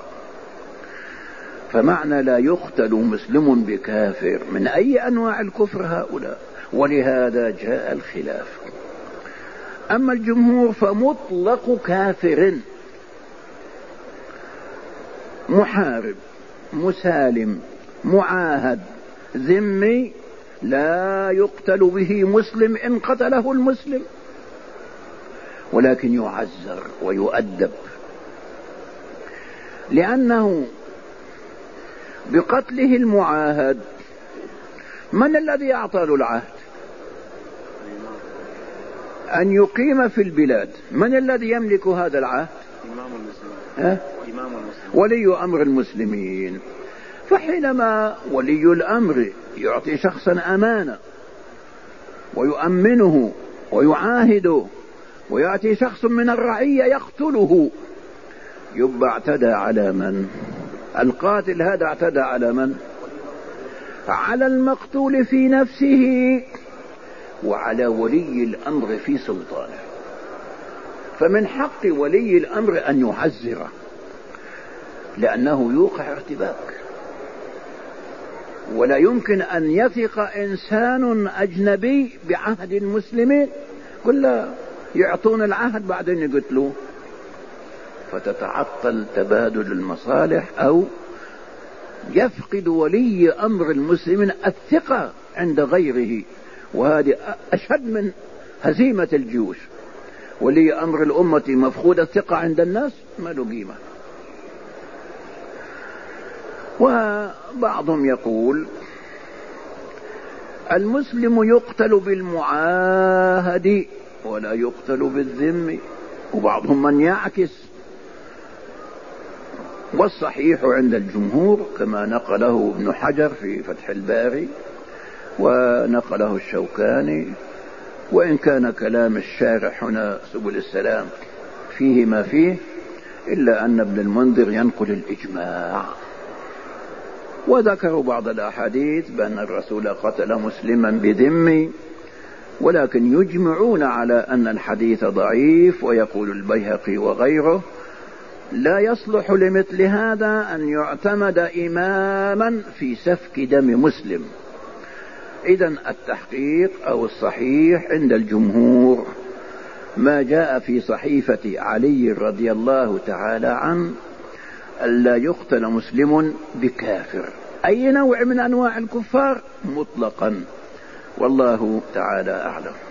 فمعنى لا يقتل مسلم بكافر من أي أنواع الكفر هؤلاء، ولهذا جاء الخلاف. أما الجمهور فمطلق كافر، محارب، مسالم، معاهد، ذمي، لا يقتل به مسلم إن قتله المسلم، ولكن يعزر ويؤدب، لأنه بقتله المعاهد من الذي أعطى له العهد أن يقيم في البلاد؟ من الذي يملك هذا العهد؟ إمام المسلمين. أه؟ إمام المسلمين. ولي أمر المسلمين. فحينما ولي الأمر يعطي شخصا أمانة ويؤمنه ويعاهده، ويأتي شخص من الرعية يقتله، يبقى اعتدى على من؟ القاتل هذا اعتدى على من؟ على المقتول في نفسه، وعلى ولي الأمر في سلطانه. فمن حق ولي الأمر أن يحذره، لأنه يوقع ارتباك، ولا يمكن أن يثق إنسان أجنبي بعهد المسلمين، كل يعطون العهد بعدين يقتلوه، فتتعطل تبادل المصالح، أو يفقد ولي أمر المسلمين الثقة عند غيره، وهذه أشد من هزيمة الجيوش. ولي أمر الأمة مفقود الثقة عند الناس ما له قيمة. وبعضهم يقول المسلم يقتل بالمعاهد ولا يقتل بالذم، وبعضهم من يعكس. والصحيح عند الجمهور كما نقله ابن حجر في فتح الباري ونقله الشوكاني، وإن كان كلام الشارح هنا سبل السلام فيه ما فيه، إلا أن ابن المنذر ينقل الإجماع، وذكروا بعض الأحاديث بأن الرسول قتل مسلما بذمي، ولكن يجمعون على أن الحديث ضعيف. ويقول البيهقي وغيره لا يصلح لمثل هذا أن يعتمد إماما في سفك دم مسلم. إذن التحقيق أو الصحيح عند الجمهور ما جاء في صحيفة علي رضي الله تعالى عنه ألا يقتل مسلم بكافر، أي نوع من أنواع الكفار مطلقا، والله تعالى أعلم.